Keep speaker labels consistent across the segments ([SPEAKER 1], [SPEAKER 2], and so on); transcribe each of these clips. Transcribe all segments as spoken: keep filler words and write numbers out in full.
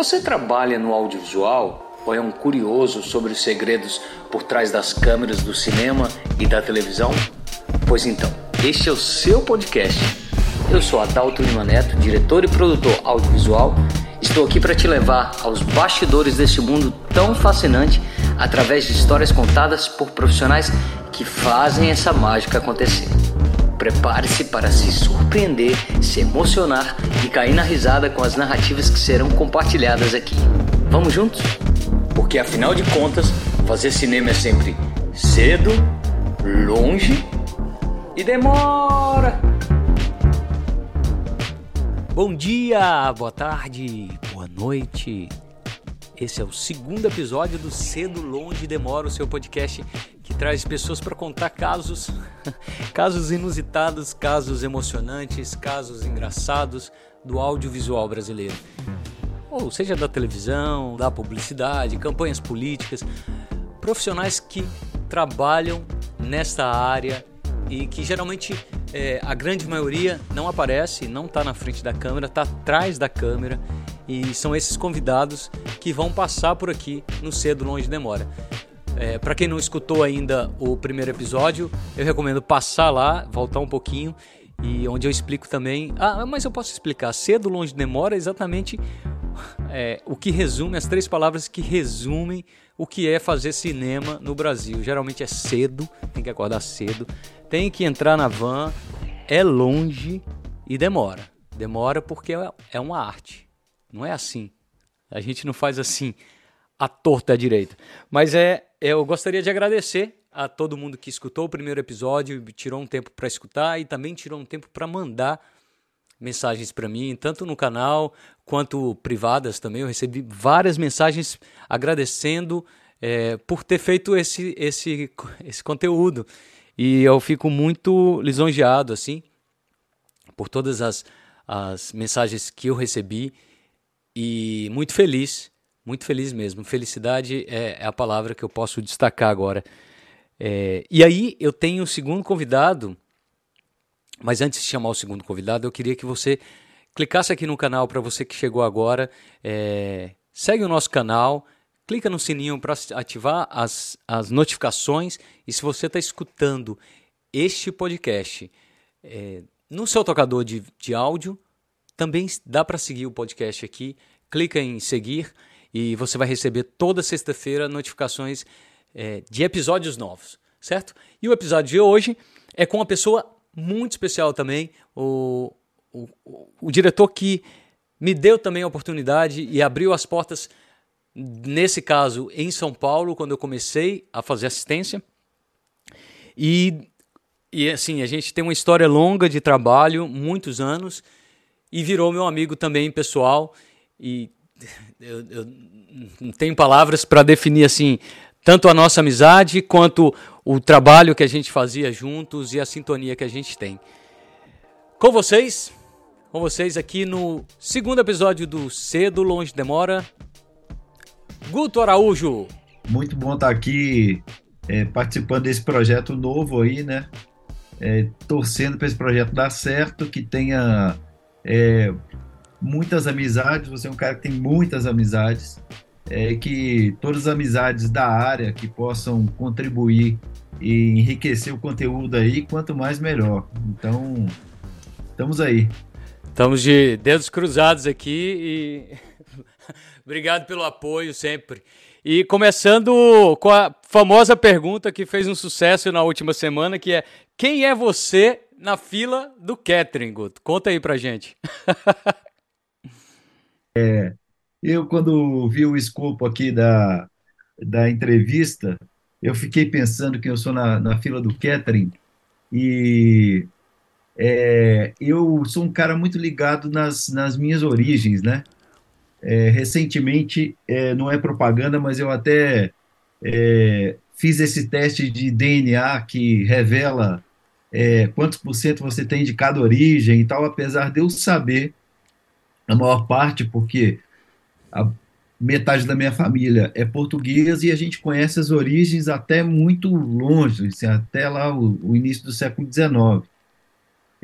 [SPEAKER 1] Você trabalha no audiovisual ou é um curioso sobre os segredos por trás das câmeras do cinema e da televisão? Pois então, este é o seu podcast. Eu sou Adalto Lima Neto, diretor e produtor audiovisual. Estou aqui para te levar aos bastidores deste mundo tão fascinante através de histórias contadas por profissionais que fazem essa mágica acontecer. Prepare-se para se surpreender, se emocionar e cair na risada com as narrativas que serão compartilhadas aqui. Vamos juntos? Porque afinal de contas, fazer cinema é sempre cedo, longe e demora.
[SPEAKER 2] Bom dia, boa tarde, boa noite. Esse é o segundo episódio do Cedo, Longe e Demora, o seu podcast que traz pessoas para contar casos, casos inusitados, casos emocionantes, casos engraçados do audiovisual brasileiro. Ou seja, da televisão, da publicidade, campanhas políticas, profissionais que trabalham nesta área e que geralmente é, a grande maioria não aparece, não está na frente da câmera, está atrás da câmera. E são esses convidados que vão passar por aqui no Cedo, Longe e Demora. É, para quem não escutou ainda o primeiro episódio, eu recomendo passar lá, voltar um pouquinho, e onde eu explico também... Ah, mas eu posso explicar. Cedo, Longe e Demora é exatamente é, o que resume, as três palavras que resumem o que é fazer cinema no Brasil. Geralmente é cedo, tem que acordar cedo, tem que entrar na van, é longe e demora. Demora porque é uma arte. Não é assim. A gente não faz assim, à torta à direita. Mas é, eu gostaria de agradecer a todo mundo que escutou o primeiro episódio, tirou um tempo para escutar e também tirou um tempo para mandar mensagens para mim, tanto no canal quanto privadas também. Eu recebi várias mensagens agradecendo é, por ter feito esse, esse, esse conteúdo. E eu fico muito lisonjeado assim, por todas as, as mensagens que eu recebi. E muito feliz, muito feliz mesmo. Felicidade é, é a palavra que eu posso destacar agora. É, e aí eu tenho o segundo convidado, mas antes de chamar o segundo convidado, eu queria que você clicasse aqui no canal, para você que chegou agora. É, segue o nosso canal, clica no sininho para ativar as, as notificações. E se você está escutando este podcast é, no seu tocador de, de áudio, também dá para seguir o podcast aqui, clica em seguir e você vai receber toda sexta-feira notificações é, de episódios novos, certo? E o episódio de hoje é com uma pessoa muito especial também, o, o, o, o diretor que me deu também a oportunidade e abriu as portas, nesse caso em São Paulo, quando eu comecei a fazer assistência. E, e assim, a gente tem uma história longa de trabalho, muitos anos, e virou meu amigo também pessoal, e eu, eu não tenho palavras para definir assim, tanto a nossa amizade, quanto o trabalho que a gente fazia juntos e a sintonia que a gente tem. Com vocês, com vocês aqui no segundo episódio do Cedo, Longe Demora, Guto Araújo.
[SPEAKER 3] Muito bom estar aqui é, participando desse projeto novo aí, né? É, torcendo para esse projeto dar certo, que tenha... É, muitas amizades, você é um cara que tem muitas amizades, é, que todas as amizades da área que possam contribuir e enriquecer o conteúdo aí, quanto mais melhor. Então, estamos aí.
[SPEAKER 2] Estamos de dedos cruzados aqui e obrigado pelo apoio sempre. E começando com a famosa pergunta que fez um sucesso na última semana, que é: quem é você na fila do catering, Guto? Conta aí pra gente.
[SPEAKER 3] é, eu, quando vi o escopo aqui da, da entrevista, eu fiquei pensando que eu sou na, na fila do catering e é, eu sou um cara muito ligado nas, nas minhas origens, né? É, recentemente, é, não é propaganda, mas eu até é, fiz esse teste de D N A que revela é, quantos por cento você tem de cada origem e tal, apesar de eu saber a maior parte, porque a metade da minha família é portuguesa e a gente conhece as origens até muito longe, assim, até lá o, o início do século dezenove.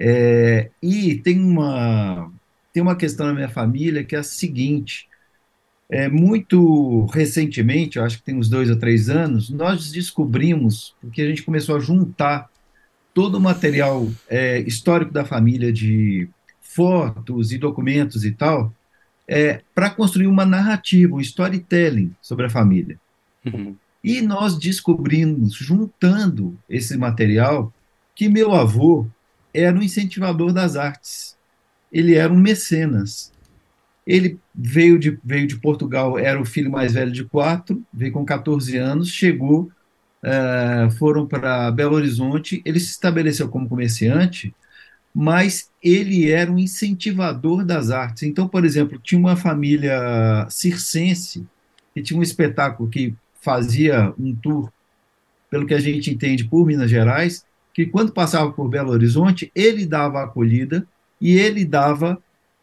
[SPEAKER 3] É, e tem uma, tem uma questão na minha família que é a seguinte: É, muito recentemente, eu acho que tem uns dois ou três anos, nós descobrimos, porque a gente começou a juntar todo o material é, histórico da família, de fotos e documentos e tal, é, para construir uma narrativa, um storytelling sobre a família.
[SPEAKER 2] Uhum.
[SPEAKER 3] E nós descobrimos, juntando esse material, que meu avô era um incentivador das artes. Ele era um mecenas. Ele veio de, veio de Portugal, era o filho mais velho de quatro, veio com catorze anos, chegou, eh, foram para Belo Horizonte. Ele se estabeleceu como comerciante, mas ele era um incentivador das artes. Então, por exemplo, tinha uma família circense que tinha um espetáculo que fazia um tour, pelo que a gente entende, por Minas Gerais, que quando passava por Belo Horizonte, ele dava acolhida e ele dava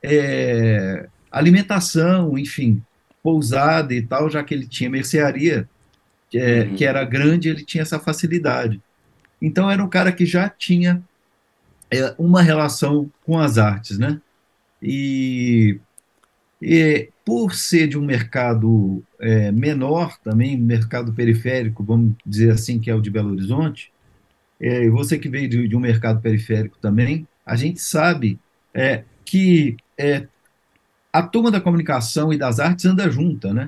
[SPEAKER 3] é, alimentação, enfim, pousada e tal, já que ele tinha mercearia, que, é, que
[SPEAKER 2] Uhum.
[SPEAKER 3] era grande, ele tinha essa facilidade. Então, era um cara que já tinha é, uma relação com as artes, né? E, e por ser de um mercado é, menor também, mercado periférico, vamos dizer assim, que é o de Belo Horizonte, é, você que veio de, de um mercado periférico também, a gente sabe é, que é, a turma da comunicação e das artes anda junta, né?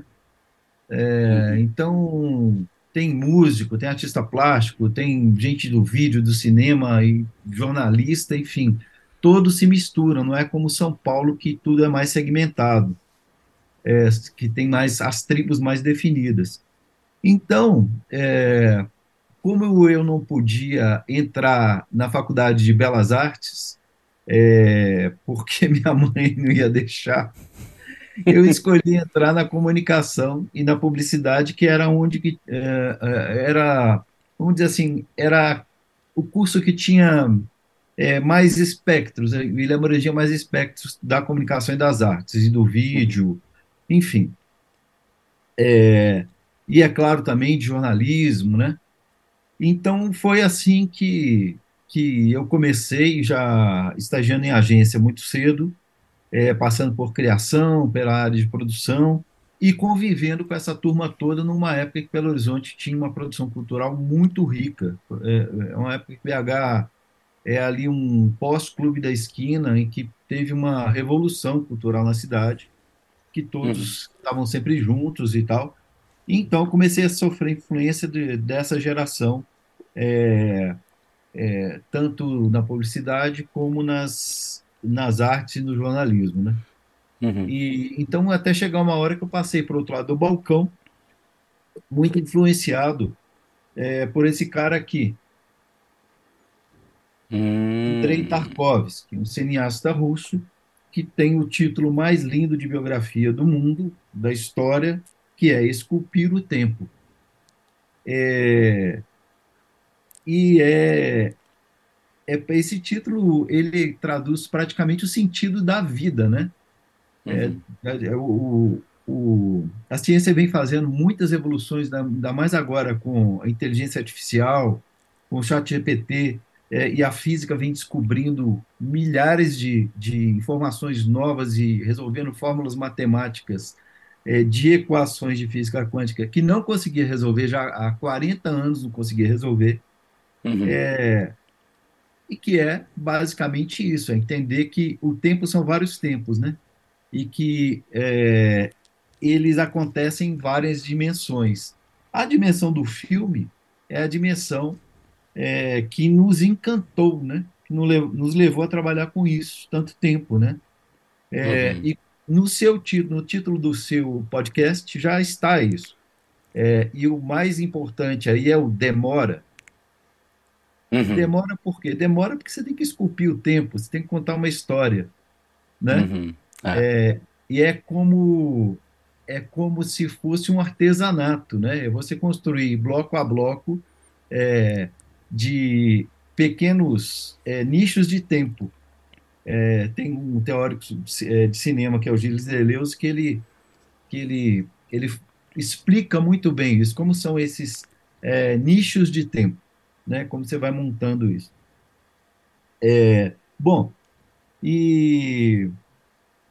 [SPEAKER 3] É,
[SPEAKER 2] Uhum.
[SPEAKER 3] então, tem músico, tem artista plástico, tem gente do vídeo, do cinema, e jornalista, enfim, todos se misturam, não é como São Paulo, que tudo é mais segmentado, é, que tem mais as tribos mais definidas. Então, é, como eu não podia entrar na Faculdade de Belas Artes, é, porque minha mãe não ia deixar, eu escolhi entrar na comunicação e na publicidade, que era onde que, é, é, era, vamos dizer assim, era o curso que tinha é, mais espectros, ele abrangia mais espectros da comunicação e das artes, e do
[SPEAKER 2] Uhum.
[SPEAKER 3] vídeo, enfim. E é claro também de jornalismo, né? Então foi assim que, que eu comecei já estagiando em agência muito cedo, é, passando por criação, pela área de produção e convivendo com essa turma toda numa época que Belo Horizonte tinha uma produção cultural muito rica. É, é uma época que B H é ali um pós-clube da esquina em que teve uma revolução cultural na cidade, que
[SPEAKER 2] Uhum.
[SPEAKER 3] todos estavam sempre juntos e tal. Então comecei a sofrer influência de, dessa geração, é, tanto na publicidade como nas, nas artes e no jornalismo, né?
[SPEAKER 2] Uhum.
[SPEAKER 3] E então até chegar uma hora que eu passei para o outro lado do balcão, muito influenciado é, por esse cara aqui, Andrei
[SPEAKER 2] Hum.
[SPEAKER 3] Tarkovsky, um cineasta russo que tem o título mais lindo de biografia do mundo, da história, que é Esculpir o Tempo. É, e é, é esse título ele traduz praticamente o sentido da vida, né? É,
[SPEAKER 2] Uhum.
[SPEAKER 3] é, é, o, o, a ciência vem fazendo muitas evoluções, ainda mais agora com a inteligência artificial, com o chat G P T, é, e a física vem descobrindo milhares de, de informações novas e resolvendo fórmulas matemáticas, é, de equações de física quântica que não conseguia resolver, já há quarenta anos não conseguia resolver,
[SPEAKER 2] Uhum.
[SPEAKER 3] e que é basicamente isso, é entender que o tempo são vários tempos, né? E que é, eles acontecem em várias dimensões. A dimensão do filme é a dimensão é, que nos encantou, né? Que nos levou a trabalhar com isso tanto tempo, né? É,
[SPEAKER 2] Uhum.
[SPEAKER 3] e no seu título, no título do seu podcast já está isso. É, e o mais importante aí é o demora.
[SPEAKER 2] Uhum.
[SPEAKER 3] Demora por quê? Demora porque você tem que esculpir o tempo, você tem que contar uma história, né?
[SPEAKER 2] Uhum. É.
[SPEAKER 3] E é como é como se fosse um artesanato, né? É você construir bloco a bloco é, de pequenos é, nichos de tempo. É, tem um teórico é, de cinema que é o Gilles Deleuze que ele que ele ele explica muito bem isso, como são esses é, nichos de tempo, né? Como você vai montando isso. Bom, e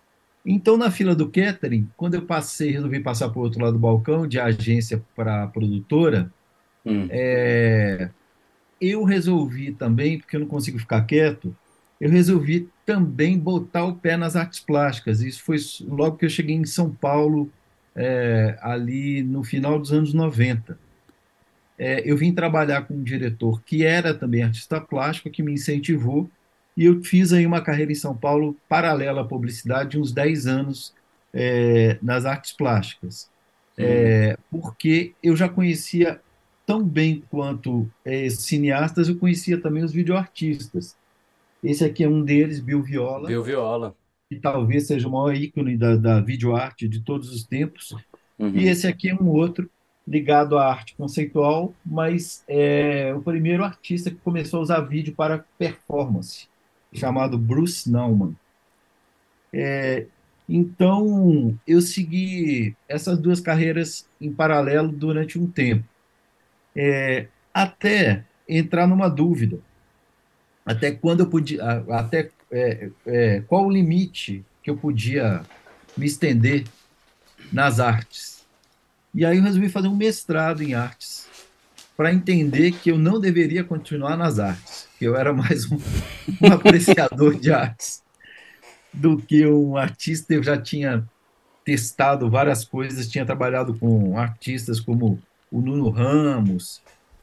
[SPEAKER 3] Então, na fila do catering, quando eu passei, resolvi passar para o outro lado do balcão, de agência para produtora,
[SPEAKER 2] Hum.
[SPEAKER 3] eu resolvi também, porque eu não consigo ficar quieto, eu resolvi também botar o pé nas artes plásticas. Isso foi logo que eu cheguei em São Paulo, é, ali no final dos anos noventa. É, eu vim trabalhar com um diretor que era também artista plástico, que me incentivou, e eu fiz aí uma carreira em São Paulo paralela à publicidade, de uns dez anos, é, nas artes plásticas.
[SPEAKER 2] Hum.
[SPEAKER 3] É, porque eu já conhecia tão bem quanto é, cineastas, eu conhecia também os videoartistas. Esse aqui é um deles, Bill Viola,
[SPEAKER 2] Viu viola.
[SPEAKER 3] que talvez seja o maior ícone da, da videoarte de todos os tempos. E
[SPEAKER 2] Uhum.
[SPEAKER 3] esse aqui é um outro ligado à arte conceitual, mas é o primeiro artista que começou a usar vídeo para performance, chamado Bruce Nauman. Então, eu segui essas duas carreiras em paralelo durante um tempo, até entrar numa dúvida, até quando eu podia, a- até é, é, qual o limite que eu podia me estender nas artes. E aí eu resolvi fazer um mestrado em artes, para entender que eu não deveria continuar nas artes, que eu era mais um, um apreciador de artes do que um artista. Eu já tinha testado várias coisas, tinha trabalhado com artistas como o Nuno Ramos,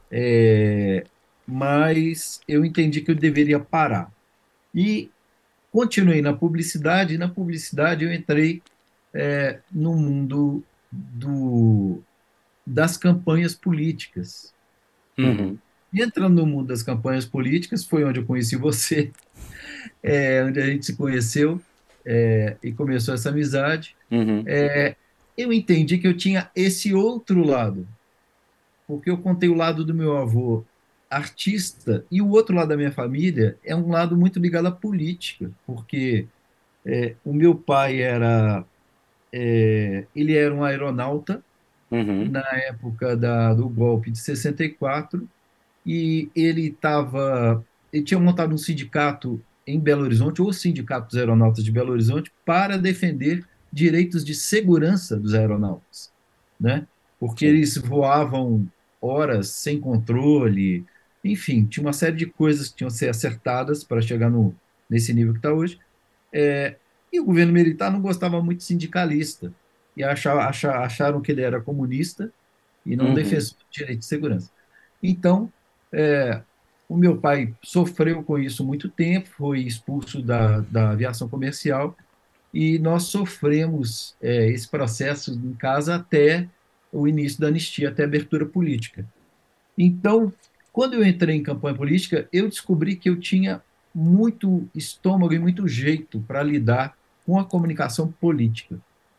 [SPEAKER 3] é, mas eu entendi que eu deveria parar. E continuei na publicidade, e na publicidade eu entrei é, no mundo do, das campanhas políticas.
[SPEAKER 2] Uhum.
[SPEAKER 3] E entrando no mundo das campanhas políticas, foi onde eu conheci você, é, onde a gente se conheceu, é, e começou essa amizade.
[SPEAKER 2] Uhum.
[SPEAKER 3] É, eu entendi que eu tinha esse outro lado, porque eu contei o lado do meu avô artista, e o outro lado da minha família é um lado muito ligado à política, porque é, o meu pai era, é, ele era um aeronauta
[SPEAKER 2] Uhum.
[SPEAKER 3] na época da, do golpe de sessenta e quatro, e ele estava, ele tinha montado um sindicato em Belo Horizonte, ou Sindicato dos Aeronautas de Belo Horizonte, para defender direitos de segurança dos aeronautas, né? Porque
[SPEAKER 2] Sim.
[SPEAKER 3] eles voavam horas sem controle, enfim, tinha uma série de coisas que tinham que ser acertadas para chegar no, nesse nível que está hoje. É, e o governo militar não gostava muito de sindicalista, e achava, acha- acharam que ele era comunista e não
[SPEAKER 2] Uhum.
[SPEAKER 3] defensor de direito de segurança. Então, é, o meu pai sofreu com isso muito tempo, foi expulso da, da aviação comercial, e nós sofremos é, esse processo em casa até o início da anistia, até a abertura política. Então, quando eu entrei em campanha política, eu descobri que eu tinha muito estômago e muito jeito para lidar com a comunicação política.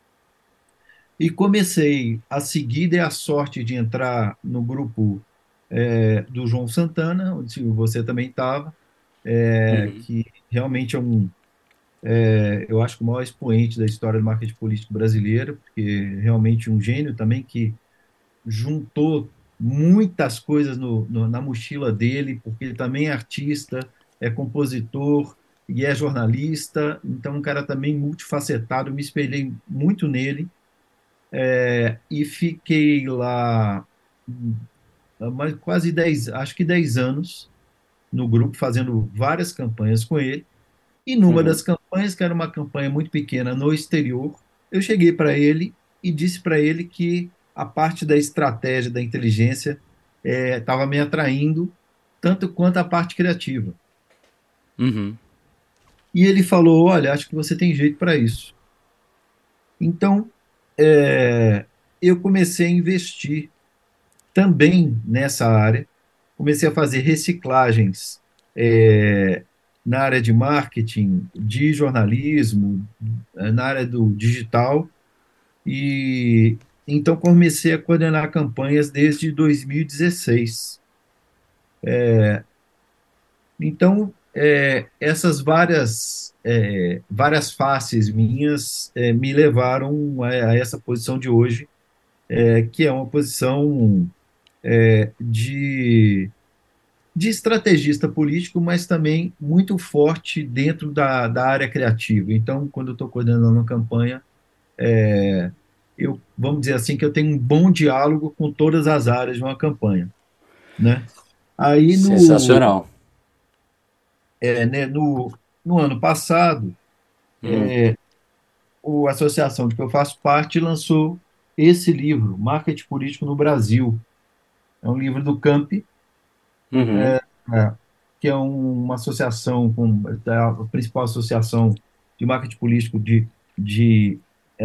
[SPEAKER 3] E comecei a seguir, dei a sorte de entrar no grupo é, do João Santana, onde você também estava, é,
[SPEAKER 2] Uhum.
[SPEAKER 3] que realmente é um, é, eu acho que o maior expoente da história do marketing político brasileiro, porque é realmente um gênio também que juntou muitas coisas no, no, na mochila dele, porque ele também é artista, é compositor e é jornalista, então um cara também multifacetado, eu me espelhei muito nele, é, e fiquei lá hum, mais, quase dez, acho que dez anos no grupo, fazendo várias campanhas com ele. E numa
[SPEAKER 2] Uhum.
[SPEAKER 3] das campanhas, que era uma campanha muito pequena no exterior, eu cheguei para ele e disse para ele que a parte da estratégia, da inteligência, estava me atraindo, tanto quanto a parte criativa.
[SPEAKER 2] Uhum.
[SPEAKER 3] E ele falou: Olha, acho que você tem jeito para isso. Então, é, eu comecei a investir também nessa área. Comecei a fazer reciclagens é, na área de marketing, de jornalismo, eh, na área do digital, e então comecei a coordenar campanhas desde dois mil e dezesseis. Então, é, essas várias, é, várias faces minhas é, me levaram a, a essa posição de hoje, é, que é uma posição é, de de estrategista político, mas também muito forte dentro da, da área criativa. Então, quando eu estou coordenando uma campanha, é, eu, vamos dizer assim, que eu tenho um bom diálogo com todas as áreas de uma campanha, né? Aí, no,
[SPEAKER 2] Sensacional.
[SPEAKER 3] é, né, no, no ano passado,
[SPEAKER 2] Hum,
[SPEAKER 3] o, a associação de que eu faço parte lançou esse livro, Marketing Político no Brasil. É um livro do Campi,
[SPEAKER 2] uhum,
[SPEAKER 3] é, que é um- uma associação, com, é a principal associação de marketing político de, de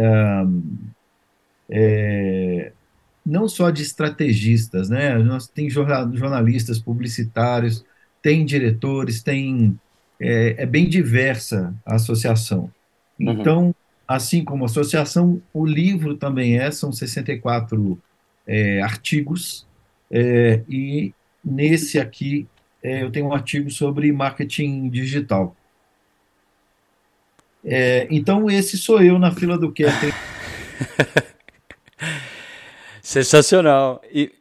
[SPEAKER 3] não só de estrategistas, né? Nós tem jornal- jornalistas, publicitários, tem diretores, tem é, é bem diversa a associação.
[SPEAKER 2] uhum.
[SPEAKER 3] Então, assim como a associação, o livro também é, são sessenta e quatro é, artigos, é, e nesse aqui é, eu tenho um artigo sobre marketing digital. É, então, esse sou eu na fila do Catering.
[SPEAKER 2] Sensacional. E,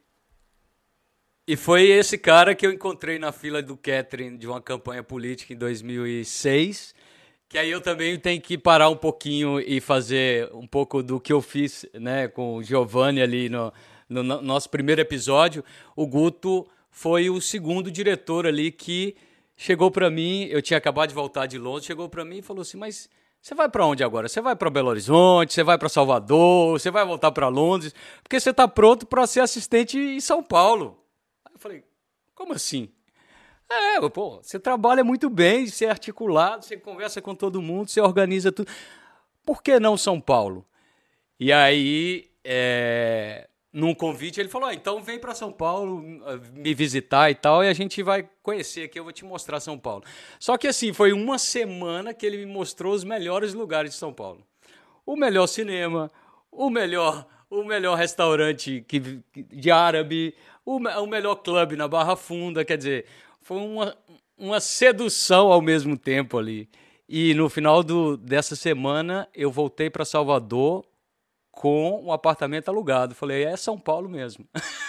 [SPEAKER 2] e foi esse cara que eu encontrei na fila do Catherine de uma campanha política em dois mil e seis, que aí eu também tenho que parar um pouquinho e fazer um pouco do que eu fiz, né, com o Giovanni ali no, no no nosso primeiro episódio. O Guto foi o segundo diretor ali que chegou para mim, eu tinha acabado de voltar de Londres, chegou para mim e falou assim: "Mas você vai para onde agora? Você vai para Belo Horizonte? Você vai para Salvador? Você vai voltar para Londres? Porque você está pronto para ser assistente em São Paulo." Aí eu falei: "Como assim?" É, pô, você trabalha muito bem, você é articulado, você conversa com todo mundo, você organiza tudo. Por que não São Paulo? E aí, é, num convite, ele falou: ah, então vem para São Paulo me visitar e tal, e a gente vai conhecer aqui, eu vou te mostrar São Paulo. Só que assim, foi uma semana que ele me mostrou os melhores lugares de São Paulo. O melhor cinema, o melhor, o melhor restaurante que, de árabe, o, o melhor clube na Barra Funda, quer dizer, foi uma, uma sedução ao mesmo tempo ali. E no final do, dessa semana eu voltei para Salvador com um apartamento alugado. Falei, é São Paulo mesmo.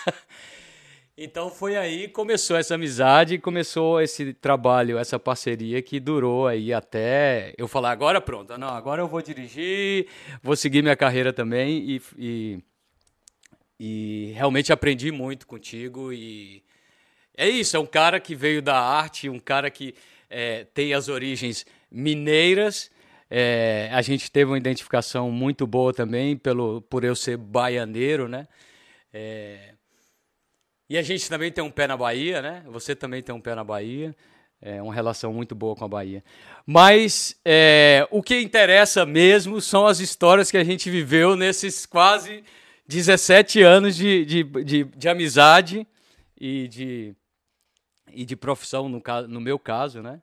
[SPEAKER 2] Então foi aí que começou essa amizade, começou esse trabalho, essa parceria que durou aí até eu falar, agora pronto, não, agora eu vou dirigir, vou seguir minha carreira também e, e, e realmente aprendi muito contigo e é isso, é um cara que veio da arte, um cara que é, tem as origens mineiras. É, a gente teve uma identificação muito boa também pelo, por eu ser baianeiro, né? É, e a gente também tem um pé na Bahia, né? Você também tem um pé na Bahia. É uma relação muito boa com a Bahia. Mas é, o que interessa mesmo são as histórias que a gente viveu nesses quase dezessete anos de, de, de, de amizade e de, e de profissão, no, no meu caso, né?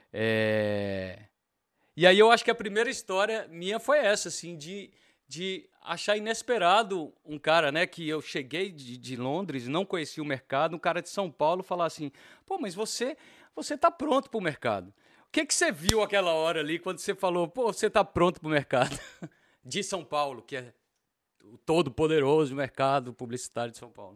[SPEAKER 2] É, e aí eu acho que a primeira história minha foi essa, assim, de, de achar inesperado um cara, né, que eu cheguei de, de Londres, não conhecia o mercado, um cara de São Paulo falar assim, pô, mas você você tá pronto para o mercado. O que que você viu aquela hora ali quando você falou, pô, você tá pronto para o mercado de São Paulo, que é o todo poderoso mercado publicitário de São Paulo?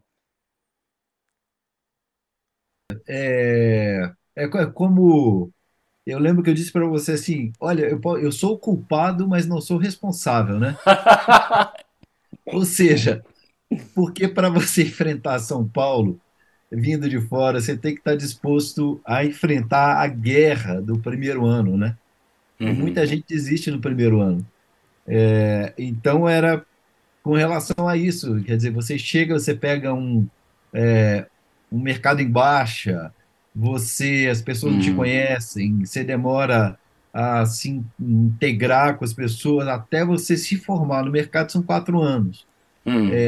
[SPEAKER 3] É, é co- é como eu lembro que eu disse para você assim: olha, eu, po- eu sou o culpado, mas não sou responsável, né? Ou seja, porque para você enfrentar São Paulo, vindo de fora, você tem que estar disposto a enfrentar a guerra do primeiro ano, né? E
[SPEAKER 2] Uhum.
[SPEAKER 3] muita gente desiste no primeiro ano. É, então era com relação a isso, quer dizer, você chega, você pega um, é, um mercado em baixa, você, as pessoas não te
[SPEAKER 2] Uhum.
[SPEAKER 3] conhecem, você demora a se integrar com as pessoas, até você se formar no mercado são quatro anos.
[SPEAKER 2] Uhum.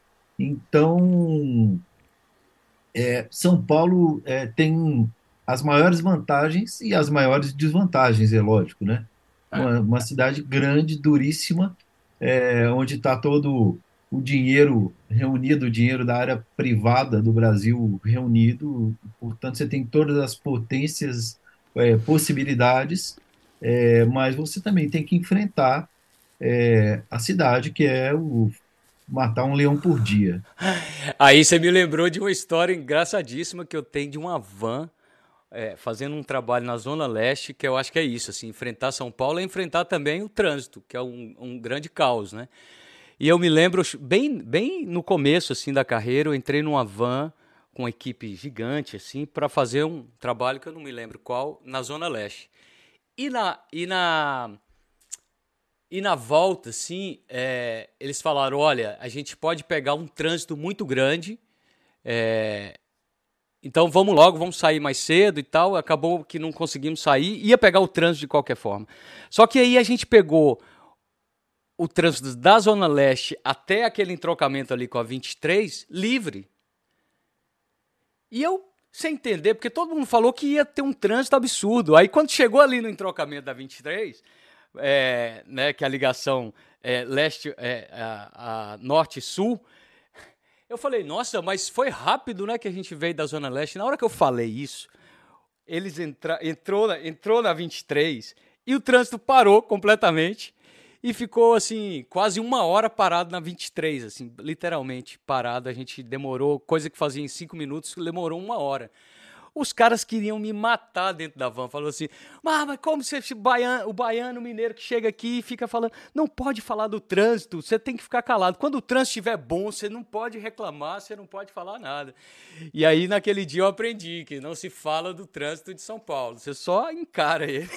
[SPEAKER 3] Então, é, São Paulo é, tem as maiores vantagens e as maiores desvantagens, é lógico, né?
[SPEAKER 2] É.
[SPEAKER 3] Uma, uma cidade grande, duríssima, é, onde está todo o dinheiro reunido, o dinheiro da área privada do Brasil reunido, portanto, você tem todas as potências, é, possibilidades, é, mas você também tem que enfrentar é, a cidade, que é o matar um leão por dia.
[SPEAKER 2] Aí você me lembrou de uma história engraçadíssima que eu tenho de uma van é, fazendo um trabalho na Zona Leste, que eu acho que é isso, assim, enfrentar São Paulo é enfrentar também o trânsito, que é um, um grande caos, né? E eu me lembro, bem, bem no começo, assim, da carreira, eu entrei numa van com uma equipe gigante, assim, para fazer um trabalho que eu não me lembro qual, na Zona Leste. E na, e na, e na volta, assim, é, eles falaram, olha, a gente pode pegar um trânsito muito grande, é, então vamos logo, vamos sair mais cedo e tal. Acabou que não conseguimos sair, ia pegar o trânsito de qualquer forma. Só que aí a gente pegou o trânsito da Zona Leste até aquele entrocamento ali com a vinte e três livre. E eu, sem entender, porque todo mundo falou que ia ter um trânsito absurdo. Aí quando chegou ali no entrocamento da vinte e três, é, né, que é a ligação é, leste, é, a, a norte-sul, eu falei, nossa, mas foi rápido, né, que a gente veio da Zona Leste. Na hora que eu falei isso, eles entra, entrou, na, entrou na vinte e três e o trânsito parou completamente e ficou, assim, quase uma hora parado na vinte e três, assim, literalmente parado. A gente demorou, coisa que fazia em cinco minutos, demorou uma hora. Os caras queriam me matar dentro da van. Falou assim, ah, mas como você, esse baiano, o baiano mineiro que chega aqui e fica falando, não pode falar do trânsito, você tem que ficar calado. Quando o trânsito estiver bom, você não pode reclamar, você não pode falar nada. E aí, naquele dia, eu aprendi que não se fala do trânsito de São Paulo, você só encara ele.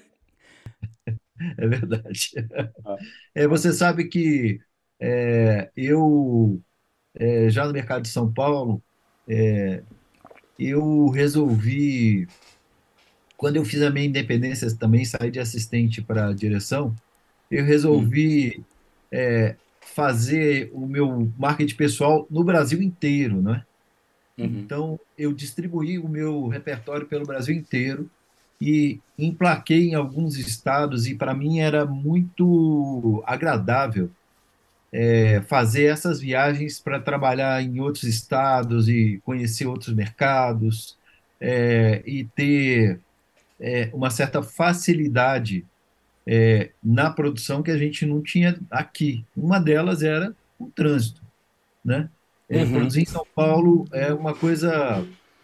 [SPEAKER 3] É verdade.
[SPEAKER 2] Ah.
[SPEAKER 3] É, você sabe que é, eu, é, já no mercado de São Paulo, é, eu resolvi, quando eu fiz a minha independência também, saí de assistente para direção, eu
[SPEAKER 2] Hum.
[SPEAKER 3] resolvi é, fazer o meu marketing pessoal no Brasil inteiro, né?
[SPEAKER 2] Uhum.
[SPEAKER 3] Então, eu distribuí o meu repertório pelo Brasil inteiro e emplaquei em alguns estados, e para mim era muito agradável é, fazer essas viagens para trabalhar em outros estados e conhecer outros mercados, é, e ter é, uma certa facilidade é, na produção que a gente não tinha aqui. Uma delas era o trânsito, né? É,
[SPEAKER 2] Uhum.
[SPEAKER 3] produzir em São Paulo é uma coisa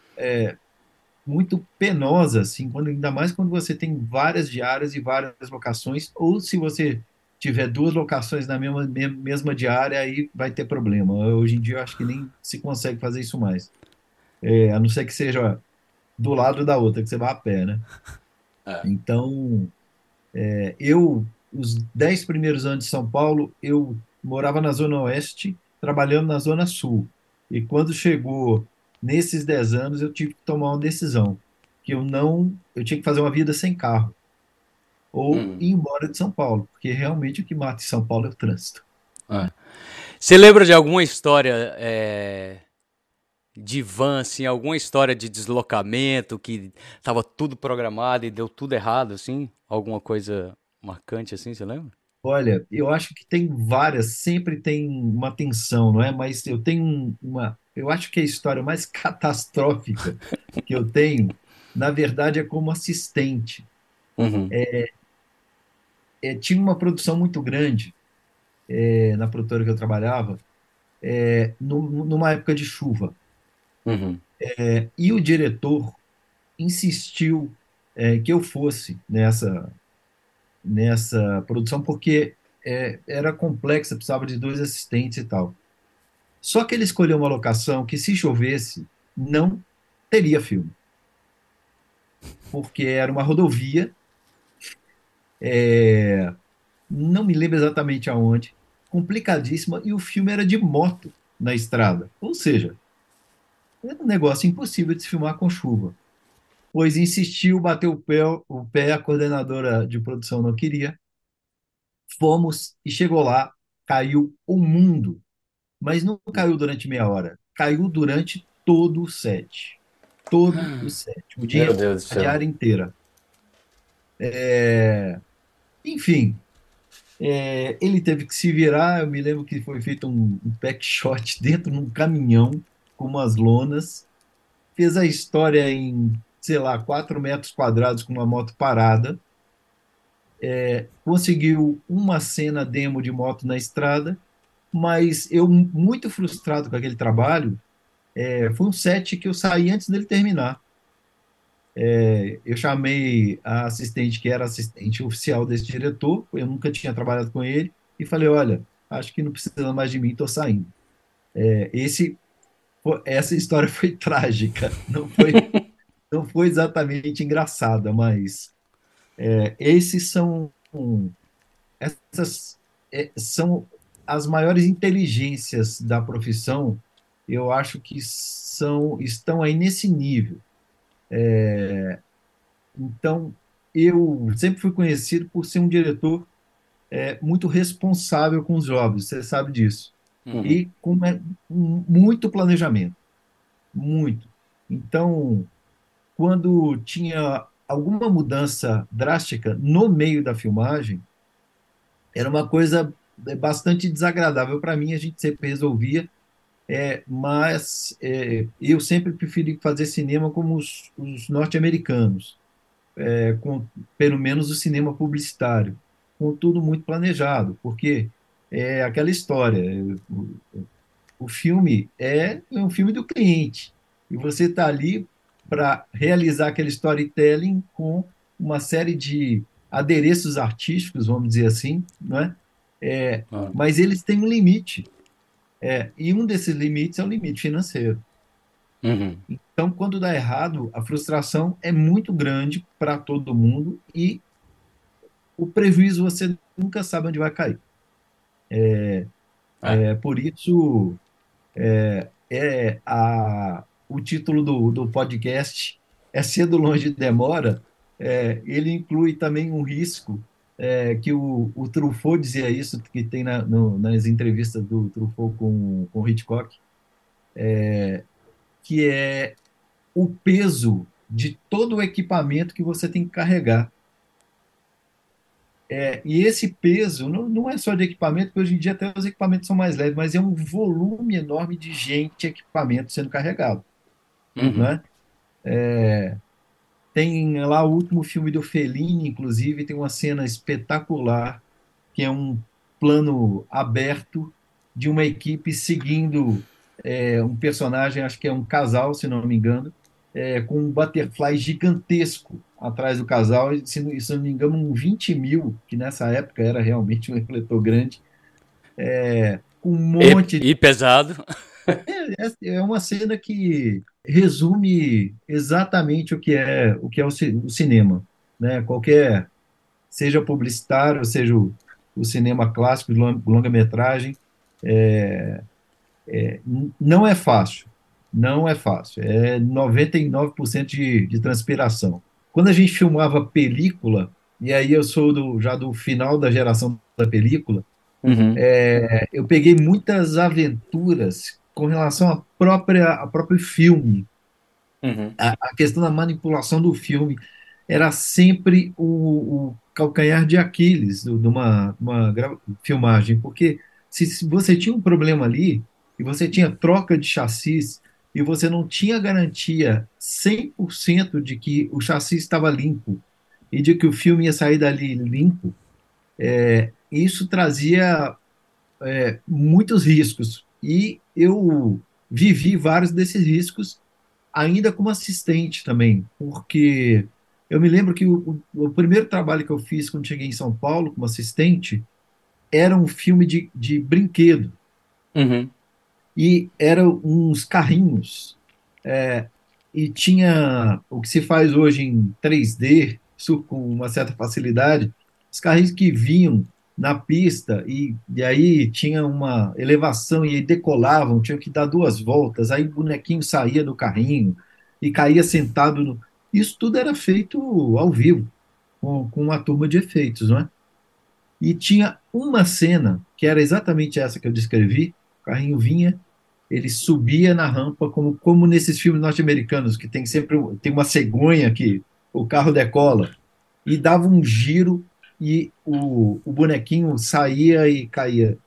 [SPEAKER 3] muito penosa, assim, quando, ainda mais quando você tem várias diárias e várias locações, ou se você tiver duas locações na mesma, me- mesma diária, aí vai ter problema. Hoje em dia eu acho que nem se consegue fazer isso mais. É, a não ser que seja do lado da outra, que você vá a pé, né?
[SPEAKER 2] É.
[SPEAKER 3] Então, é, eu, os dez primeiros anos de São Paulo, eu morava na Zona Oeste, trabalhando na Zona Sul. E quando chegou nesses dez anos, eu tive que tomar uma decisão, que eu não, eu tinha que fazer uma vida sem carro, ou
[SPEAKER 2] Uhum.
[SPEAKER 3] ir embora de São Paulo, porque realmente o que mata em São Paulo é o trânsito.
[SPEAKER 2] É. Você lembra de alguma história é, de van, assim, alguma história de deslocamento que tava tudo programado e deu tudo errado, assim? Alguma coisa marcante assim, você lembra?
[SPEAKER 3] Olha, eu acho que tem várias, sempre tem uma tensão, não é? Mas eu tenho uma, eu acho que a história mais catastrófica que eu tenho, na verdade, é como assistente.
[SPEAKER 2] Uhum.
[SPEAKER 3] É, tinha uma produção muito grande, é, na produtora que eu trabalhava, é, nu- numa época de chuva.
[SPEAKER 2] Uhum.
[SPEAKER 3] É, e o diretor insistiu, é, que eu fosse nessa, nessa produção, porque é, era complexa, precisava de dois assistentes e tal. Só que ele escolheu uma locação que, se chovesse, não teria filme, porque era uma rodovia, é, não me lembro exatamente aonde, complicadíssima, e o filme era de moto na estrada. Ou seja, era um negócio impossível de se filmar com chuva. Pois insistiu, bateu o pé, o pé, a coordenadora de produção não queria. Fomos e chegou lá, caiu o mundo. Mas não caiu durante meia hora, caiu durante todo o set. Todo o set. O
[SPEAKER 2] Meu
[SPEAKER 3] dia,
[SPEAKER 2] Deus do
[SPEAKER 3] a
[SPEAKER 2] céu.
[SPEAKER 3] diária inteira. É, enfim, é, ele teve que se virar. Eu me lembro que foi feito um, um pack shot dentro de um caminhão com umas lonas. Fez a história em, sei lá, quatro metros quadrados com uma moto parada. Conseguiu uma cena demo de moto na estrada, mas eu, muito frustrado com aquele trabalho, é, foi um set que eu saí antes dele terminar. É, eu chamei a assistente, que era assistente oficial desse diretor, eu nunca tinha trabalhado com ele, e falei, olha, acho que não precisa mais de mim, estou saindo. É, esse, essa história foi trágica, não foi, não foi exatamente engraçada, mas é, esses são essas é, são as maiores inteligências da profissão. Eu acho que são estão aí nesse nível. Então, eu sempre fui conhecido por ser um diretor é, muito responsável com os jovens, você sabe disso.
[SPEAKER 2] Uhum.
[SPEAKER 3] E com é, um- muito planejamento, muito. Então, quando tinha alguma mudança drástica no meio da filmagem, era uma coisa é, bastante desagradável para mim, a gente sempre resolvia, é, mas é, eu sempre preferi fazer cinema como os, os norte-americanos, é, com pelo menos o cinema publicitário, com tudo muito planejado, porque é aquela história, é, o, o filme é, é um filme do cliente, e você está ali para realizar aquele storytelling com uma série de adereços artísticos, vamos dizer assim, não é? É,
[SPEAKER 2] Ah.
[SPEAKER 3] mas eles têm um limite, é, e um desses limites é o limite financeiro.
[SPEAKER 2] Uhum.
[SPEAKER 3] Então, quando dá errado, a frustração é muito grande para todo mundo e o prejuízo você nunca sabe onde vai cair.
[SPEAKER 2] É.
[SPEAKER 3] É por isso é a, o título do, do podcast é Cedo, Longe, Demora. É, ele inclui também um risco é, que o, o Truffaut dizia isso, que tem na, no, nas entrevistas do Truffaut com, com Hitchcock, que é o peso de todo o equipamento que você tem que carregar. É, e esse peso não, não é só de equipamento, porque hoje em dia até os equipamentos são mais leves, mas é um volume enorme de gente e equipamento sendo carregado,
[SPEAKER 2] Uhum.
[SPEAKER 3] né? Tem lá o último filme do Fellini, inclusive, tem uma cena espetacular, que é um plano aberto de uma equipe seguindo é, um personagem, acho que é um casal, se não me engano, é, com um butterfly gigantesco atrás do casal, e, se, não- se não me engano, um vinte mil, que nessa época era realmente um refletor grande, com um
[SPEAKER 2] E,
[SPEAKER 3] monte.
[SPEAKER 2] e pesado.
[SPEAKER 3] É, é uma cena que resume exatamente o que é o que é o, ci- o cinema, né? Qualquer, seja publicitário, seja o, o cinema clássico de lon- longa-metragem, n- não é fácil, não é fácil. É noventa e nove por cento de, de transpiração. Quando a gente filmava película, e aí eu sou do, já do final da geração da película,
[SPEAKER 2] Uhum.
[SPEAKER 3] eu peguei muitas aventuras com relação à própria, ao próprio filme.
[SPEAKER 2] Uhum.
[SPEAKER 3] A, a questão da manipulação do filme era sempre o, o calcanhar de Aquiles do- de uma, uma gra- filmagem, porque se, se você tinha um problema ali, e você tinha troca de chassis, e você não tinha garantia cem por cento de que o chassi estava limpo, e de que o filme ia sair dali limpo, isso trazia é, muitos riscos. E eu vivi vários desses riscos ainda como assistente também, porque eu me lembro que o, o, o primeiro trabalho que eu fiz quando cheguei em São Paulo como assistente era um filme de, de brinquedo
[SPEAKER 2] Uhum.
[SPEAKER 3] e eram uns carrinhos é, e tinha o que se faz hoje em três D, isso com uma certa facilidade, os carrinhos que vinham na pista e, e aí tinha uma elevação e aí decolavam, tinham que dar duas voltas, aí o bonequinho saía do carrinho e caía sentado no... Isso tudo era feito ao vivo, com, com uma turma de efeitos, não é? E tinha uma cena, que era exatamente essa que eu descrevi, o carrinho vinha, ele subia na rampa, como, como nesses filmes norte-americanos, que tem sempre um- tem uma cegonha que o carro decola, e dava um giro e o, o bonequinho saía e caía.